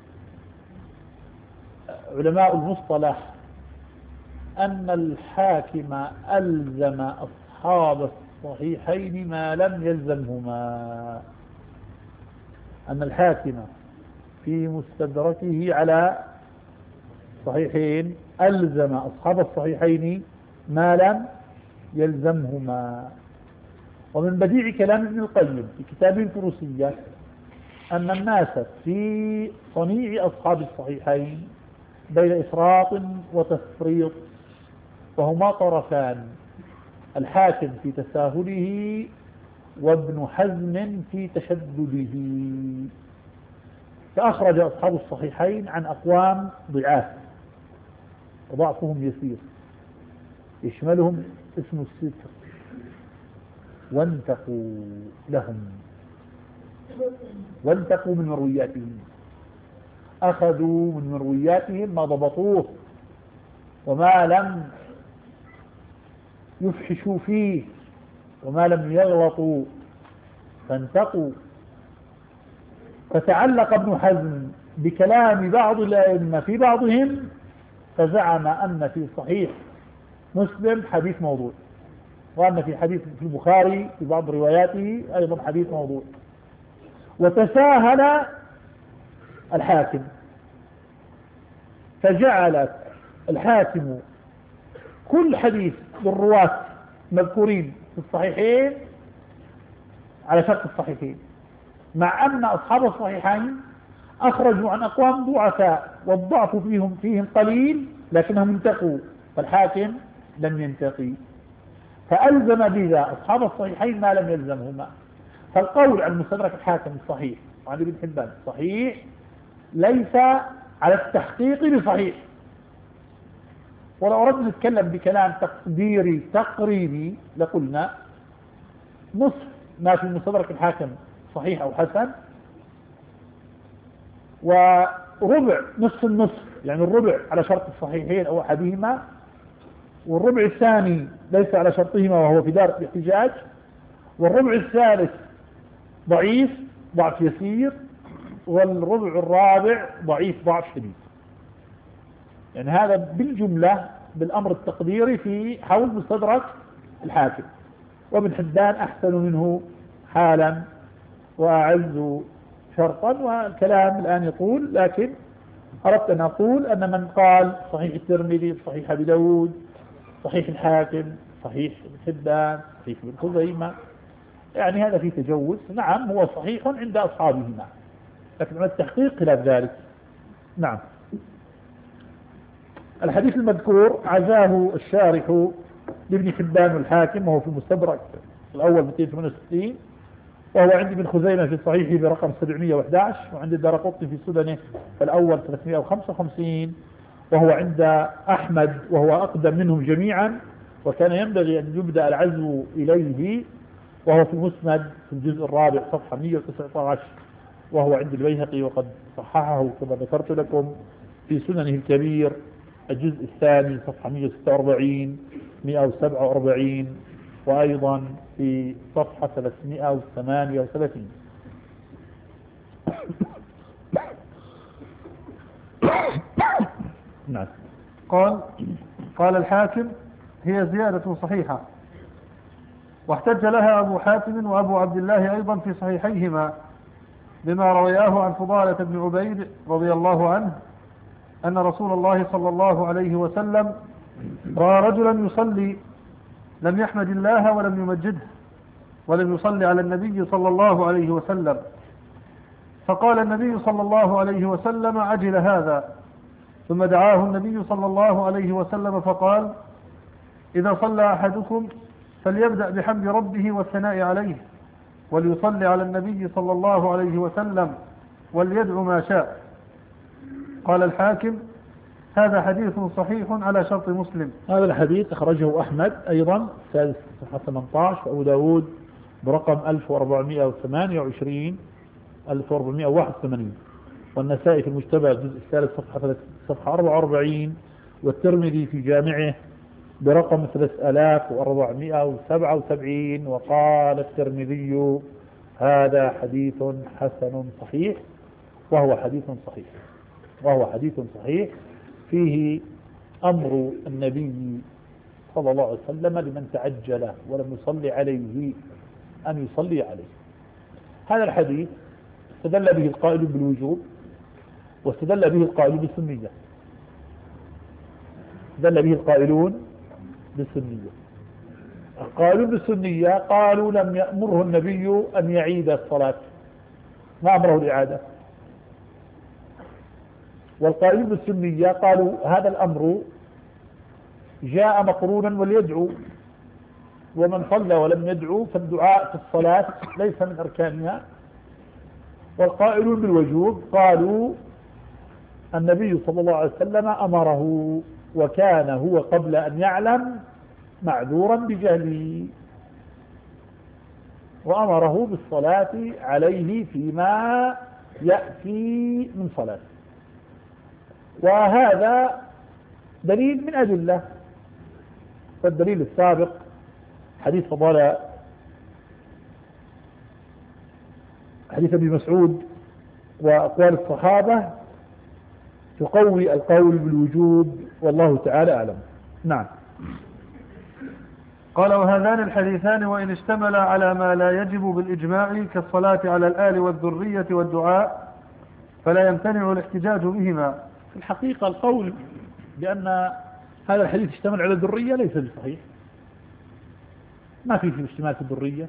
علماء المصطلح أن الحاكم ألزم أصحاب الصحيحين ما لم يلزمهما، أن الحاكم في مستدركه على صحيحين ألزم أصحاب الصحيحين ما لم يلزمهما. ومن بديع كلام ابن القيم في كتابه الفروسية أن الناس في صنيع أصحاب الصحيحين بين إفراط وتفريط وهما طرفان، الحاكم في تساهله وابن حزم في تشدده. فأخرج أصحاب الصحيحين عن أقوام ضعاف وضعفهم يسير، يشملهم اسم الستر وانتقوا لهم، وانتقوا من مروياتهم، أخذوا من مروياتهم ما ضبطوه وما لم يفحشوا فيه وما لم يغلطوا فانتقوا. فتعلق ابن حزم بكلام بعض الأئمة في بعضهم، فزعم أن في صحيح مسلم حديث موضوع، وأن في حديث في البخاري في بعض رواياته أيضا حديث موضوع. وتساهل الحاكم فجعل الحاكم كل حديث للرواة مذكورين في الصحيحين على شرط الصحيحين، مع أن أصحاب الصحيحين أخرجوا عن أقوام ضعفاء والضعف فيهم فيهم قليل لكنهم انتقوا، فالحاكم لم ينتقي، فألزم بذا أصحاب الصحيحين ما لم يلزمهما. فالقول عن مستدرك الحاكم الصحيح وعن ابن حبان صحيح ليس على التحقيق بصحيح. ولو أردنا نتكلم بكلام تقديري تقريبي لقلنا نصف ما في مستدرك الحاكم صحيح أو حسن، وربع نصف النصف، يعني الربع على شرط الصحيحين أو أحدهما، والربع الثاني ليس على شرطهما وهو في دار الاحتجاج، والربع الثالث ضعيف ضعف يسير، والربع الرابع ضعيف ضعف شديد. يعني هذا بالجملة بالأمر التقديري في حول مستدرك الحاكم. وابن حبان أحسن منه حالا وأعز شرطا، والكلام الآن يطول، لكن أردت أن أقول أن من قال صحيح الترمذي صحيح أبي داود صحيح الحاكم صحيح ابن حبان صحيح ابن خزيمة، يعني هذا فيه تجوز. نعم هو صحيح عند أصحابهما، لكن عند التحقيق خلاف ذلك. نعم. الحديث المذكور عزاه الشارح لابن حبان والحاكم، وهو في المستدرك الأول مئتين وثمانية وستين، وهو عند ابن خزيمة في صحيحه برقم سبعمئة وأحد عشر، وعند الدارقطني في سننه الأول ثلاثمئة وخمسة وخمسين، وهو عند أحمد وهو أقدم منهم جميعا، وكان ينبغي أن يبدأ العزو إليه، وهو في المسند في الجزء الرابع صفحة مئة وتسعة عشر، وهو عند البيهقي وقد صححه كما ذكرت لكم في سننه الكبير الجزء الثاني صفحة مئة وستة وأربعين مئة وسبعة وأربعين، وأيضا في صفحة ثلاثمئة وثمانية وثلاثين. نعم. قال قال الحاكم هي زيادة صحيحة، واحتج لها أبو حاتم وأبو عبد الله أيضا في صحيحيهما بما روياه عن فضالة بن عبيد رضي الله عنه أن رسول الله صلى الله عليه وسلم رأى رجلا يصلي لم يحمد الله ولم يمجده ولم يصلي على النبي صلى الله عليه وسلم، فقال النبي صلى الله عليه وسلم عجل هذا، ثم دعاه النبي صلى الله عليه وسلم فقال إذا صلى أحدكم فليبدأ بحمد ربه والثناء عليه، وليصلي على النبي صلى الله عليه وسلم وليدعو ما شاء. قال الحاكم هذا حديث صحيح على شرط مسلم. هذا الحديث أخرجه أحمد أيضا سادس صفحة ثمانية عشر، وأبو داود برقم ألف وأربعمئة وثمانية وعشرين ألف وأربعمئة وواحد وثمانين، والنسائي في المجتبى الجزء الثالث صفحة صفحة أربعة وأربعين، والترمذي في جامعه برقم ثلاثة آلاف وأربعمئة وسبعة وسبعين. وقال الترمذي هذا حديث حسن صحيح، وهو حديث صحيح وهو حديث صحيح فيه أمر النبي صلى الله عليه وسلم لمن تعجل ولم يصلي عليه أن يصلي عليه. هذا الحديث استدل به القائل بالوجوب، واستدل به القائل بالسنية. استدل به القائلون بالسنية. القائلون بالسنية قالوا لم يأمره النبي أن يعيد الصلاة، ما أمره الإعادة. والقائلون بالسنية قالوا هذا الأمر جاء مقرونا وليدعو، ومن صلى ولم يدعو فالدعاء في الصلاة ليس من أركانها. والقائلون بالوجوب قالوا النبي صلى الله عليه وسلم أمره، وكان هو قبل أن يعلم معذورا بجهله، وأمره بالصلاة عليه فيما يأتي من صلاة. وهذا دليل من أدلة. والدليل السابق حديث فضل حديث ابن مسعود وأقوال الصحابة تقوي القول بالوجوب، والله تعالى أعلم. نعم. قال وهذان الحديثان وإن اشتملا على ما لا يجب بالإجماع كالصلاة على الآل والذرية والدعاء فلا يمتنع الاحتجاج بهما. في الحقيقة القول بأن هذا الحديث اشتمل على الذرية ليس بصحيح، ما في في اشتمال في الذرية.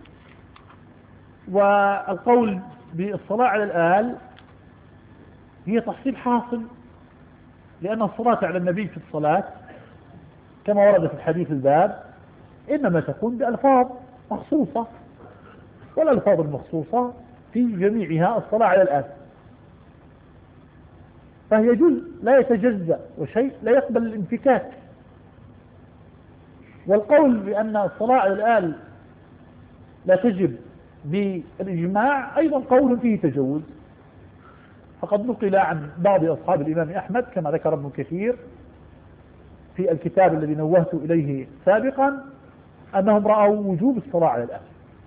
والقول بالصلاة على الآل هي تحصيل حاصل، لأن الصلاة على النبي في الصلاة كما ورد في الحديث الباب إنما تكون بألفاظ مخصوصة، والألفاظ المخصوصة في جميعها الصلاة على الآل، فهي جزء لا يتجزأ وشيء لا يقبل الانفكاك. والقول بأن الصلاة على الآل لا تجب بالإجماع أيضا قول فيه تجوز، فقد نقل عن بعض أصحاب الإمام أحمد كما ذكر ابن كثير في الكتاب الذي نوهت إليه سابقا أنهم رأوا وجوب الصلاة على الآل.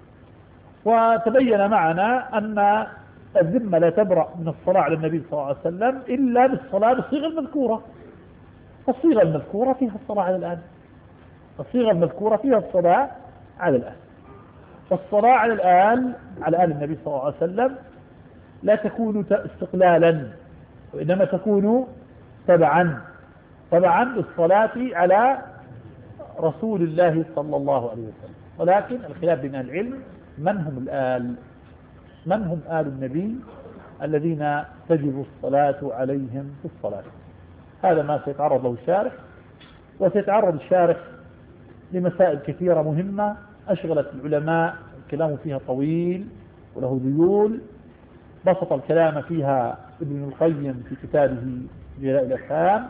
وتبين معنا أن الذمة لا تبرأ من الصلاة على النبي صلى الله عليه وسلم إلا بالصلاة بالصيغة المذكورة. الصيغة المذكورة فيها الصلاة على الآل، الصيغة المذكورة فيها الصلاة على الآل. والصلاة على الآل على آل النبي صلى الله عليه وسلم لا تكون استقلالا، وإنما تكون تبعا طبعا للصلاة على رسول الله صلى الله عليه وسلم. ولكن الخلاف بين العلم من هم الآل، من هم آل النبي الذين تجب الصلاة عليهم في الصلاة. هذا ما سيتعرض له الشارح، وسيتعرض الشارح لمسائل كثيرة مهمة أشغلت العلماء، الكلام فيها طويل وله ذيول، بسط الكلام فيها ابن القيم في كتابه جلاء الأفهام.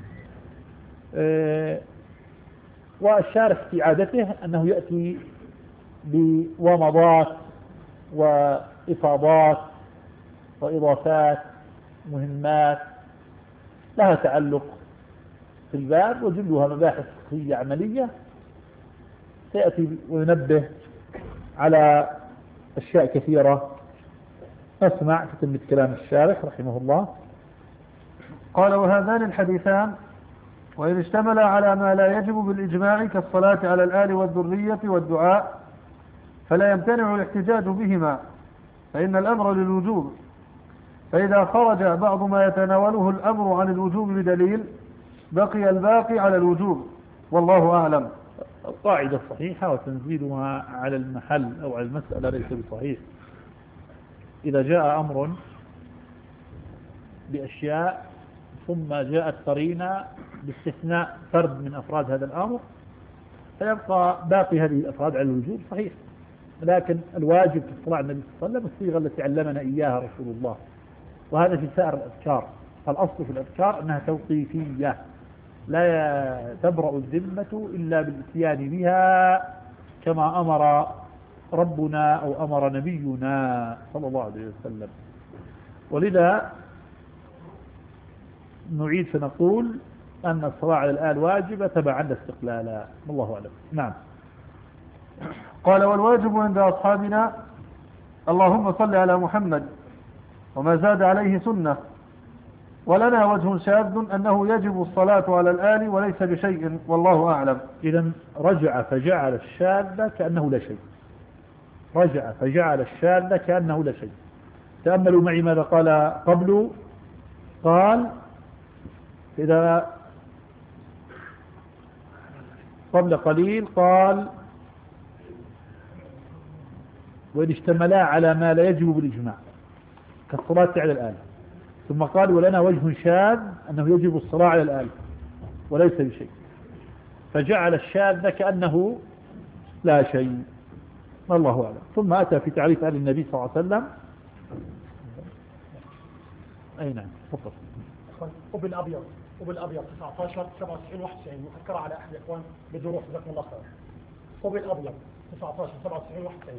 أه والشارح في عادته أنه يأتي بومضات وإفاضات وإضافات مهمات لها تعلق في الباب، وجلها مباحث فقهية عملية، سيأتي وينبه على أشياء كثيرة. نسمع في تمة كلام الشارح رحمه الله. قال وهذان الحديثان وإن اشتمل على ما لا يجب بالإجماع كالصلاة على الآل والذرية والدعاء فلا يمتنع الاحتجاج بهما، فإن الأمر للوجوب، فإذا خرج بعض ما يتناوله الأمر عن الوجوب بدليل بقي الباقي على الوجوب، والله أعلم. القاعدة الصحيحة وتنزيلها على المحل أو على المسألة ليس بصحيح. إذا جاء أمر بأشياء ثم جاءت قرينة باستثناء فرد من أفراد هذا الأمر فيبقى باقي هذه الأفراد على الوجوب صحيح. لكن الواجب في الصلاة على النبي صلى الله عليه وسلم الصيغة التي علمنا إياها رسول الله، وهذا في سائر الأذكار. فالأصل في الأذكار أنها توقيفية، لا تبرأ الذمة إلا بالاتيان بها كما أمر ربنا أو أمر نبينا صلى الله عليه وسلم. ولذا نعيد فنقول أن الصلاة على الآل واجبة تبعا لاستقلالا، والله أعلم. نعم. قال والواجب عند أصحابنا اللهم صل على محمد وما زاد عليه سنة، ولنا وجه شاذ أنه يجب الصلاة على الآل وليس بشيء، والله أعلم. إذن رجع فجعل الشاذ كأنه لا شيء، رجع فجعل الشاذ كأنه لا شيء. تأملوا معي ماذا قال قبل. قال إذا قبل قليل قال وإن اشتملا على ما لا يجب بالإجماع كالصلاة على الآل، ثم قال ولنا وجه شاذ أنه يجب الصلاة على الآل وليس بشيء. فجعل الشاذ كأنه لا شيء، الله أعلم. ثم أتى في تعريف آل النبي صلى الله عليه وسلم. أي نعم تفضل. وبالأبيض وبالأبيض تسعة عشر سبعة وتسعين واحد وتسعين مفكرة على أحد الإخوان بجروح جزاكم الله خير. وبالأبيض تسعة عشر سبعة وتسعين واحد وتسعين.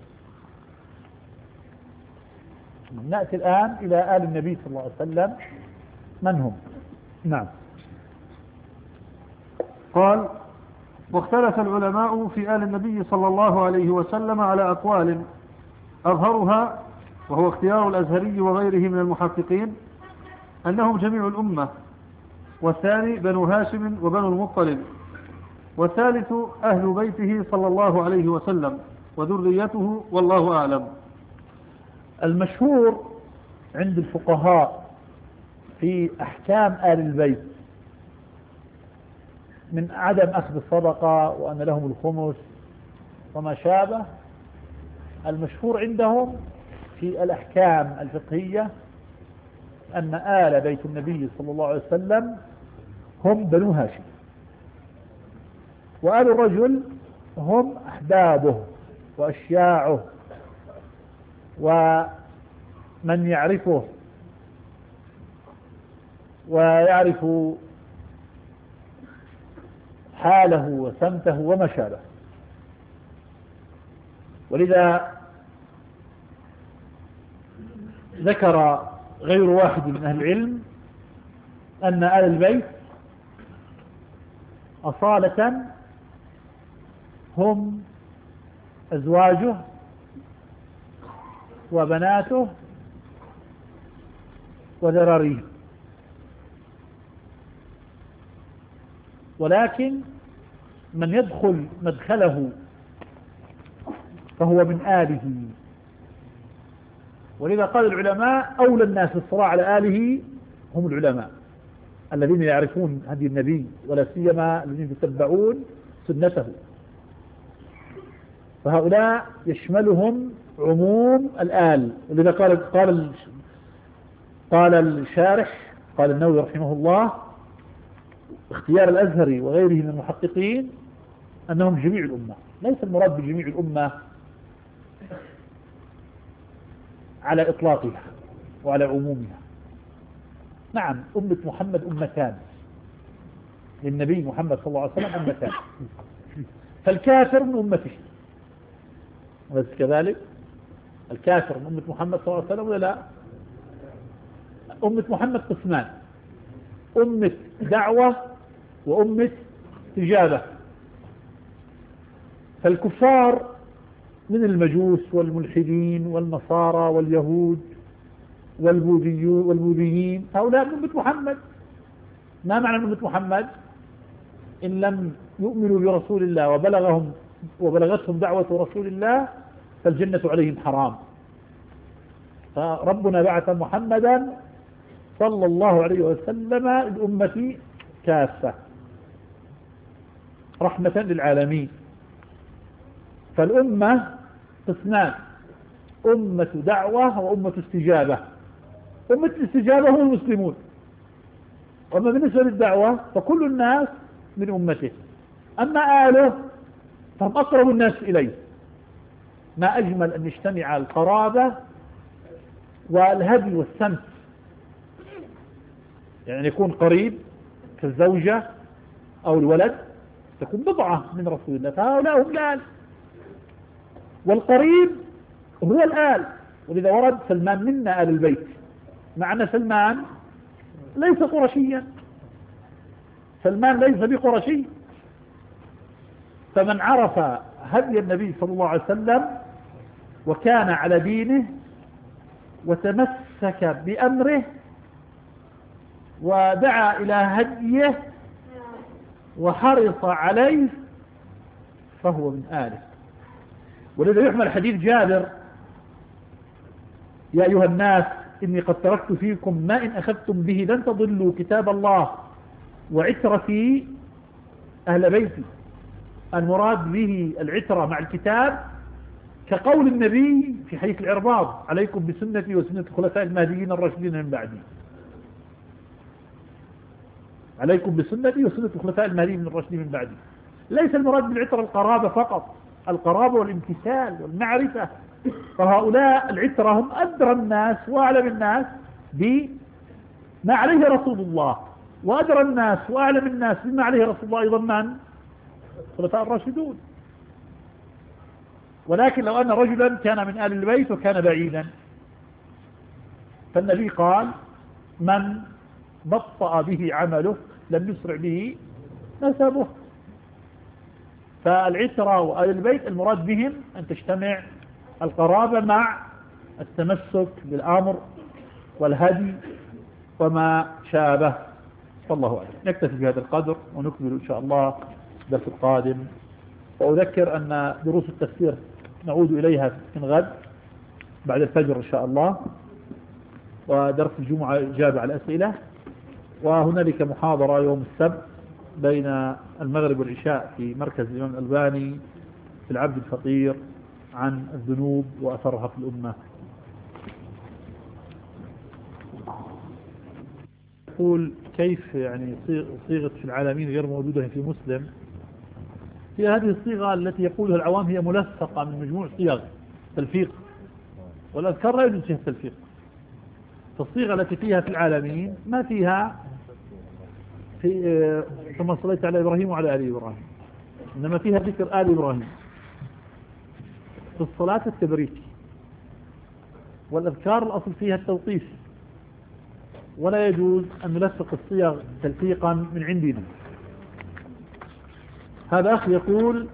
نأتي الآن إلى آل النبي صلى الله عليه وسلم، من هم؟ نعم. قال: واختلف العلماء في آل النبي صلى الله عليه وسلم على أقوال، أظهرها وهو اختيار الأزهري وغيره من المحققين أنهم جميع الأمة، والثاني بنو هاشم وبنو المطلب، والثالث أهل بيته صلى الله عليه وسلم وذريته، والله أعلم. المشهور عند الفقهاء في أحكام آل البيت من عدم أخذ الصدقة وأن لهم الخمس وما شابه، المشهور عندهم في الأحكام الفقهية أن آل بيت النبي صلى الله عليه وسلم هم بنو هاشم، وآل الرجل هم أحبابه وأشياعه ومن يعرفه ويعرف حاله وسمته وما شابه. ولذا ذكر غير واحد من أهل العلم أن آل البيت أصالة هم أزواجه وبناته وذراريه، ولكن من يدخل مدخله فهو من آله. ولذا قال العلماء أولى الناس بالصلاة على آله هم العلماء الذين يعرفون هدي النبي، ولا سيما الذين يتبعون سنته، فهؤلاء يشملهم عموم الآل. ولذا قال قال قال الشارح قال النووي رحمه الله اختيار الأزهري وغيره من المحققين أنهم جميع الأمة، ليس المراد بجميع الأمة على إطلاقها وعلى عمومها. نعم أمة محمد أمتان، للنبي محمد صلى الله عليه وسلم أمتان، فالكافر من أمته وليس كذلك؟ الكافر من أمة محمد صلى الله عليه وسلم ولا لا؟ أمة محمد قسمان: أمة دعوة وأمة استجابة. فالكفار من المجوس والملحدين والنصارى واليهود والبوذيين هؤلاء من أمة محمد. ما معنى أمة محمد؟ إن لم يؤمنوا برسول الله وبلغهم وبلغتهم دعوة رسول الله فالجنة عليهم حرام. فربنا بعث محمدا صلى الله عليه وسلم للأمة كافة رحمة للعالمين. فالأمة قسمان: أمة دعوة وأمة استجابة. أمة الاستجابة هم المسلمون، وأما بالنسبة للدعوة فكل الناس من أمته. أما آله فهم أقرب الناس إليه. ما أجمل أن يجتمع القرابة والهدي والسمت، يعني يكون قريب كالزوجة أو الولد تكون بضعة من رسول الله، فهؤلاء هم الآل، والقريب هو الآل. ولذا ورد سلمان منا آل البيت، مع أن سلمان ليس قرشيا، سلمان ليس بقرشي. فمن عرف هدي النبي صلى الله عليه وسلم وكان على دينه وتمسك بأمره ودعا إلى هديه وحرص عليه فهو من آله. ولذا يحمل حديث جابر: يا أيها الناس إني قد تركت فيكم ما إن أخذتم به لن تضلوا كتاب الله وعترتي أهل بيتي. المراد به العترة مع الكتاب كقول النبي في حديث العرباض: عليكم بسنتي وسنة الخلفاء المهديين الراشدين من بعدي. عليكم بسنتي وسنة الخلفاء المهديين الراشدين من بعدي. ليس المراد بالعترة القرابة فقط، القرابة والامتثال والمعرفة. فهؤلاء العترة هم أدرى الناس وأعلم الناس بما عليه رسول الله، وأدرى الناس وأعلم الناس بما عليه رسول الله أيضا من الخلفاء الراشدون. ولكن لو أن رجلا كان من آل البيت وكان بعيدا، فالنبي قال من بطأ به عمله لم يسرع به نسبه. فالعترة وآل البيت المراد بهم أن تجتمع القرابة مع التمسك بالأمر والهدي وما شابه. والله أعلم. نكتفي بهذا القدر ونكمل إن شاء الله الدرس القادم. وأذكر أن دروس التفسير نعود إليها من غد بعد الفجر إن شاء الله، ودرس الجمعة إجابة على الأسئلة، وهنالك محاضرة يوم السبت بين المغرب والعشاء في مركز الإمام الألباني في العبد الفقير عن الذنوب وأثرها في الأمة. يقول كيف يعني صيغة في العالمين غير موجودة في مسلم؟ هي هذه الصيغة التي يقولها العوام هي ملصقة من مجموع صيغ تلفيق، والأذكار لا يوجد فيها التلفيق. فالصيغة التي فيها في العالمين ما فيها في ثم صليت على إبراهيم وعلى آل إبراهيم، إنما فيها ذكر آل إبراهيم في الصلاة التبريكي. والأذكار الأصل فيها التوقيف، ولا يجوز أن نلصق الصيغ تلفيقا من عندنا. هذا أخ يقول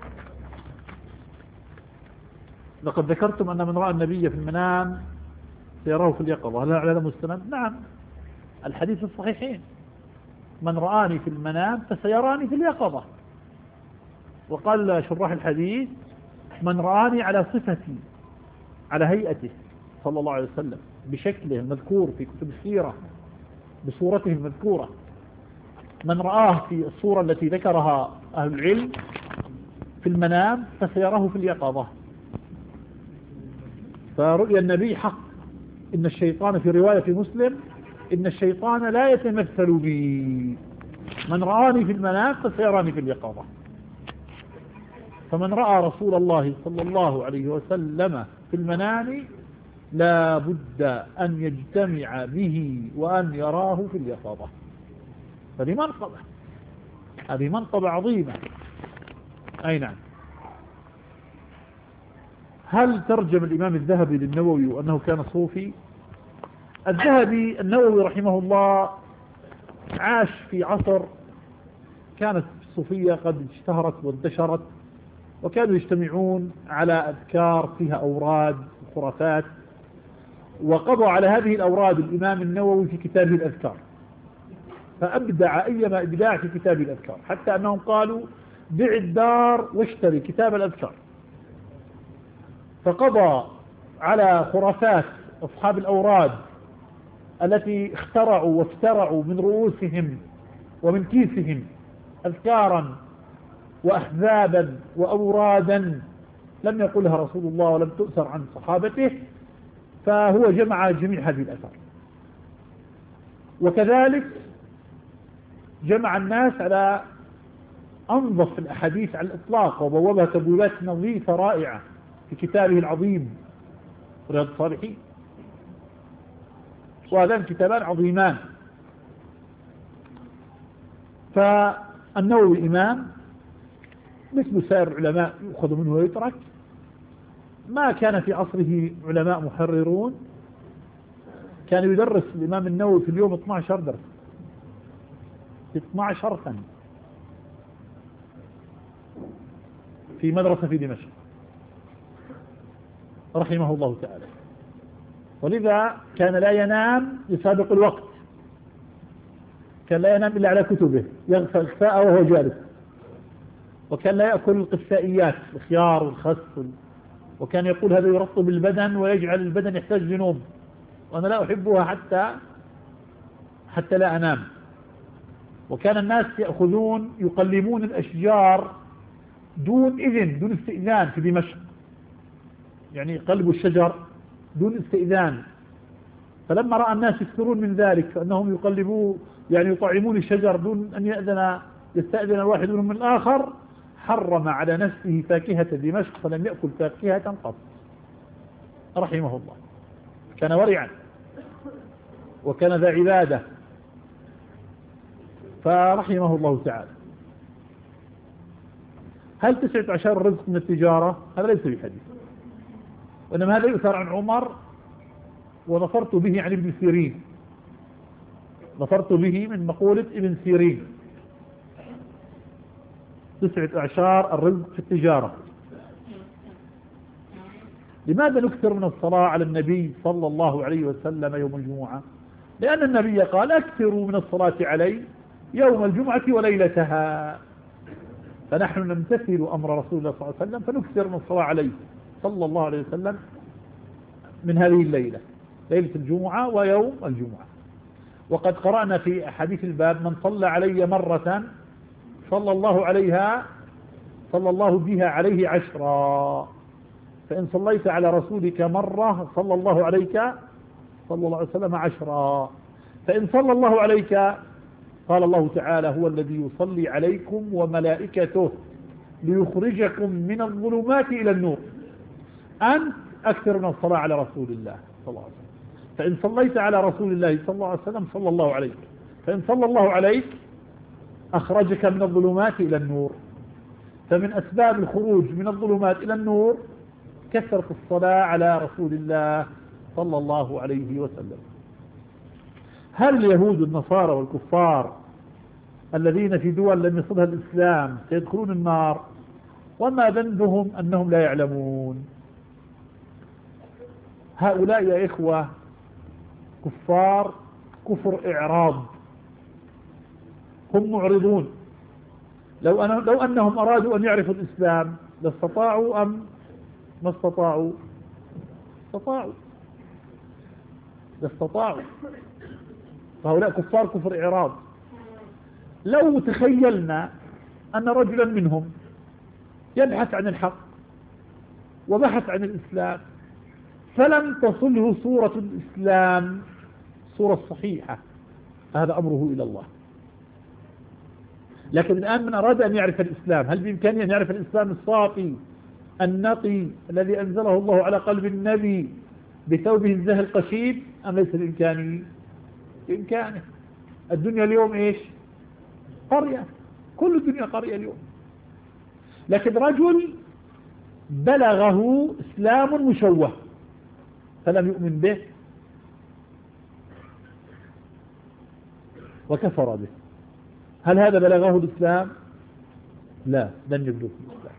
لقد ذكرتم أن من رأى النبي في المنام سيراه في اليقظة، هل هذا مستند؟ نعم، الحديث الصحيحين من رآني في المنام فسيراني في اليقظة. وقال شراح الحديث من رآني على صفتي، على هيئته صلى الله عليه وسلم، بشكله المذكور في كتب السيرة، بصورته المذكورة. من رآه في الصورة التي ذكرها أهل العلم في المنام فسيراه في اليقظة. فرؤيا النبي حق. إن الشيطان في رواية في مسلم إن الشيطان لا يتمثل بي، من رآني في المنام فسيراني في اليقظة. فمن رأى رسول الله صلى الله عليه وسلم في المنام لا بد أن يجتمع به وأن يراه في اليقظة. هذه منقبة، هذه منقبة عظيمة. أي نعم. هل ترجم الإمام الذهبي للنووي وأنه كان صوفي؟ الذهبي النووي رحمه الله عاش في عصر كانت الصوفية قد اشتهرت وانتشرت، وكانوا يجتمعون على أذكار فيها أوراد وخرافات، وقضى على هذه الأوراد الإمام النووي في كتابه الأذكار، فأبدع أيما إبداع في كتاب الأذكار، حتى أنهم قالوا بع الدار واشتري كتاب الأذكار. فقضى على خرافات أصحاب الأوراد التي اخترعوا وافترعوا من رؤوسهم ومن كيسهم أذكارا وأحزابا وأورادا لم يقلها رسول الله ولم تؤثر عن صحابته، فهو جمع جميع هذه الأثار. وكذلك جمع الناس على أنظف الأحاديث على الإطلاق، وبوابها تبويبات نظيفة رائعة في كتابه العظيم رياض الصالحين. وهذان كتابان عظيمان. فالنووي إمام مثل سائر العلماء يؤخذ منه ويترك. ما كان في عصره علماء محررون، كان يدرس الإمام النووي في اليوم اثني عشر درس، اثني عشر سنة في مدرسة في دمشق رحمه الله تعالى. ولذا كان لا ينام يسابق الوقت، كان لا ينام إلا على كتبه، يغفى الخفاء وهو جالس، وكان لا يأكل القسائيات الخيار والخس، وكان يقول هذا يرطب البدن ويجعل البدن يحتاج لنوم، وأنا لا أحبها حتى حتى لا أنام. وكان الناس يأخذون يقلمون الأشجار دون إذن، دون استئذان في دمشق، يعني يقلبوا الشجر دون استئذان. فلما رأى الناس يكثرون من ذلك فأنهم يقلبوا يعني يطعمون الشجر دون أن يأذن يستأذن الواحد منهم من الآخر، حرم على نفسه فاكهة دمشق فلم يأكل فاكهة قط رحمه الله. كان ورعا وكان ذا عبادة فرحمه الله تعالى. هل تسعة عشر رزق من التجارة؟ هذا ليس بحديث، وإنما هذا يؤثر عن عمر ونصرت به عن ابن سيرين، نصرت به من مقولة ابن سيرين. تسعة أعشار الرزق في التجارة. لماذا نكثر من الصلاة على النبي صلى الله عليه وسلم يوم الجمعة؟ لأن النبي قال أكثروا من الصلاة عليه يوم الجمعة وليلتها، فنحن نمتثل أمر رسول الله صلى الله عليه وسلم فنكثر من الصلاة عليه صلى الله عليه وسلم من هذه الليلة، ليلة الجمعة ويوم الجمعة. وقد قرأنا في حديث الباب من صلى علي مرة صلى الله عليها صلى الله بها عليه عشرا، فإن صليت على رسولك مرة صلى الله عليك صلى الله عليه وسلم عشرا، فإن صلى الله عليك قال الله تعالى هو الذي يصلي عليكم وملائكته ليخرجكم من الظلمات إلى النور. أنت أكثر من الصلاة على رسول الله صلى الله عليه وسلم، فإن صليت على رسول الله صلى الله عليه وسلم صلى الله عليك، فإن صلى الله عليك أخرجك من الظلمات إلى النور. فمن أسباب الخروج من الظلمات إلى النور كثرة الصلاة على رسول الله صلى الله عليه وسلم. هل اليهود النصارى والكفار الذين في دول لم يصلها الإسلام سيدخلون النار؟ وما ذنبهم أنهم لا يعلمون. هؤلاء يا إخوة كفار كفر إعراض، هم معرضون. لو, أنا لو أنهم أرادوا أن يعرفوا الإسلام لاستطاعوا أم ما استطاعوا؟ استطاعوا لاستطاعوا. فهؤلاء كفار كفر إعراض. لو تخيلنا أن رجلا منهم يبحث عن الحق وبحث عن الإسلام فلم تصله صورة الإسلام صورة صحيحة، هذا أمره إلى الله. لكن الآن من أراد أن يعرف الإسلام هل بإمكانه أن يعرف الإسلام الصافي النقي الذي أنزله الله على قلب النبي بثوبه الزهر القشيد أم ليس بإمكانه؟ بإمكانه. الدنيا اليوم إيش؟ قرية، كل الدنيا قرية اليوم. لكن رجل بلغه إسلام مشوه فلم يؤمن به وكفر به، هل هذا بلغه الإسلام؟ لا، لن يبلغه الإسلام.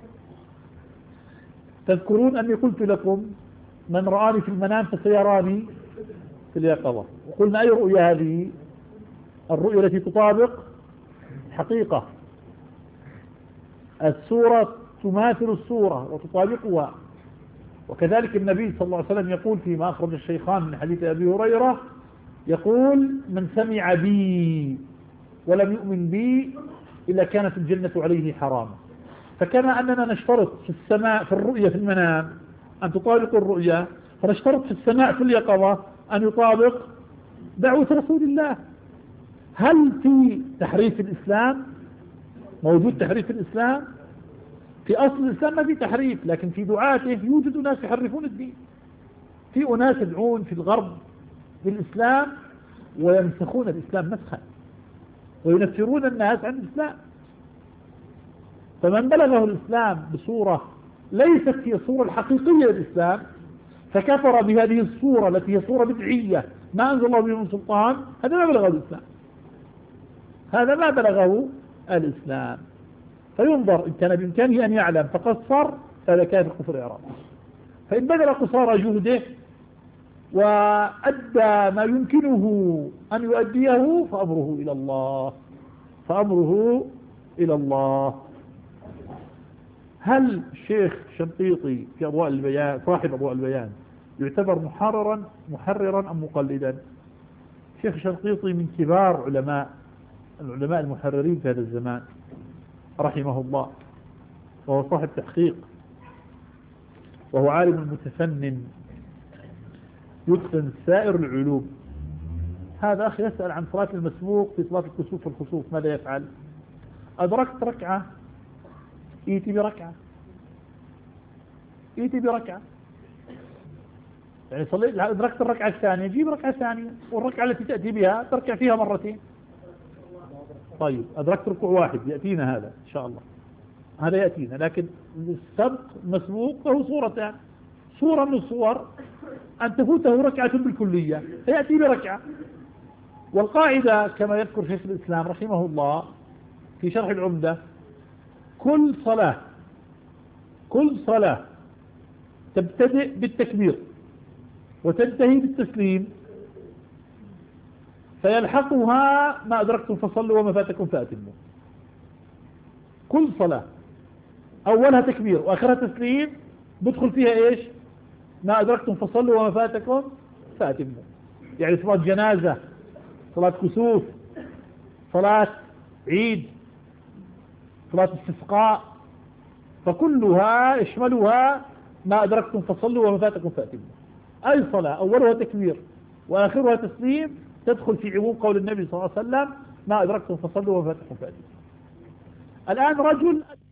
تذكرون أني قلت لكم من رآني في المنام فسيراني في اليقظة، وقلنا أي رؤيا هذه؟ الرؤيا التي تطابق حقيقة، السورة تماثل السورة وتطابقها. وكذلك النبي صلى الله عليه وسلم يقول فيما أخرج الشيخان من حديث أبي هريرة، يقول من سمع بي ولم يؤمن بي إلا كانت الجنة عليه حراما. فكما أننا نشترط في السماء في الرؤية في المنام أن تطابق الرؤيا، فنشترط في السماء في اليقظة أن يطابق دعوة رسول الله. هل في تحريف الإسلام؟ موجود تحريف الإسلام؟ في أصل الإسلام ما في تحريف، لكن في دعاته يوجد ناس يحرفون الدين. في أناس يدعون في الغرب بالإسلام ويمسخون الإسلام مسخا وينفرون الناس عن الإسلام. فمن بلغه الإسلام بصورة ليست هي الصورة الحقيقية للإسلام فكفر بهذه الصورة التي هي صورة بدعية ما أنزل الله بها من سلطان، هذا ما بلغه الإسلام، هذا ما بلغه الإسلام. فينظر إن كان بإمكانه أن يعلم فقصر فهذا كافر كفر إعراض. فإن بذل قصارى جهده وأدى ما يمكنه أن يؤديه فأمره إلى الله، فأمره إلى الله. هل الشيخ شنقيطي في أضواء البيان صاحب أضواء البيان يعتبر محررا محررا أم مقلدا؟ الشيخ شنقيطي من كبار علماء العلماء المحررين في هذا الزمان رحمه الله، وهو صاحب تحقيق، وهو عالم متفنن يتقن سائر العلوم. هذا أخي يسأل عن صلاة المسبوق في صلاة الكسوف والخسوف ماذا يفعل؟ أدركت ركعة ائتي بركعة ائتي بركعة يعني صليت أدركت الركعة الثانية جيب ركعة ثانية، والركعة التي تأتي بها تركع فيها مرتين. طيب أدركت ركوع واحد يأتينا هذا إن شاء الله، هذا يأتينا، لكن السبق مسبوق له صورتان. صورة من الصور أن تفوته ركعة بالكلية فيأتي بركعة. والقاعدة كما يذكر شيخ الإسلام رحمه الله في شرح العمدة، كل صلاة كل صلاة تبتدئ بالتكبير وتنتهي بالتسليم فيلحقها ما أدركتم فصلوا وما فاتكم فأتموا. كل صلاة أولها تكبير وآخرها تسليم بدخل فيها إيش؟ ما أدركتم فصلوا وما فاتكم فأتموا. يعني صلاة جنازة، صلاة كسوف، صلاة عيد، صلاة استسقاء، فكلها يشملها ما أدركتم فصلوا وما فاتكم فأتموا. أي صلاة أولها تكبير وآخرها تسليم تدخل في عموم قول النبي صلى الله عليه وسلم ما أدركتم فصلوا وما فاتكم فأتموا. الآن رجل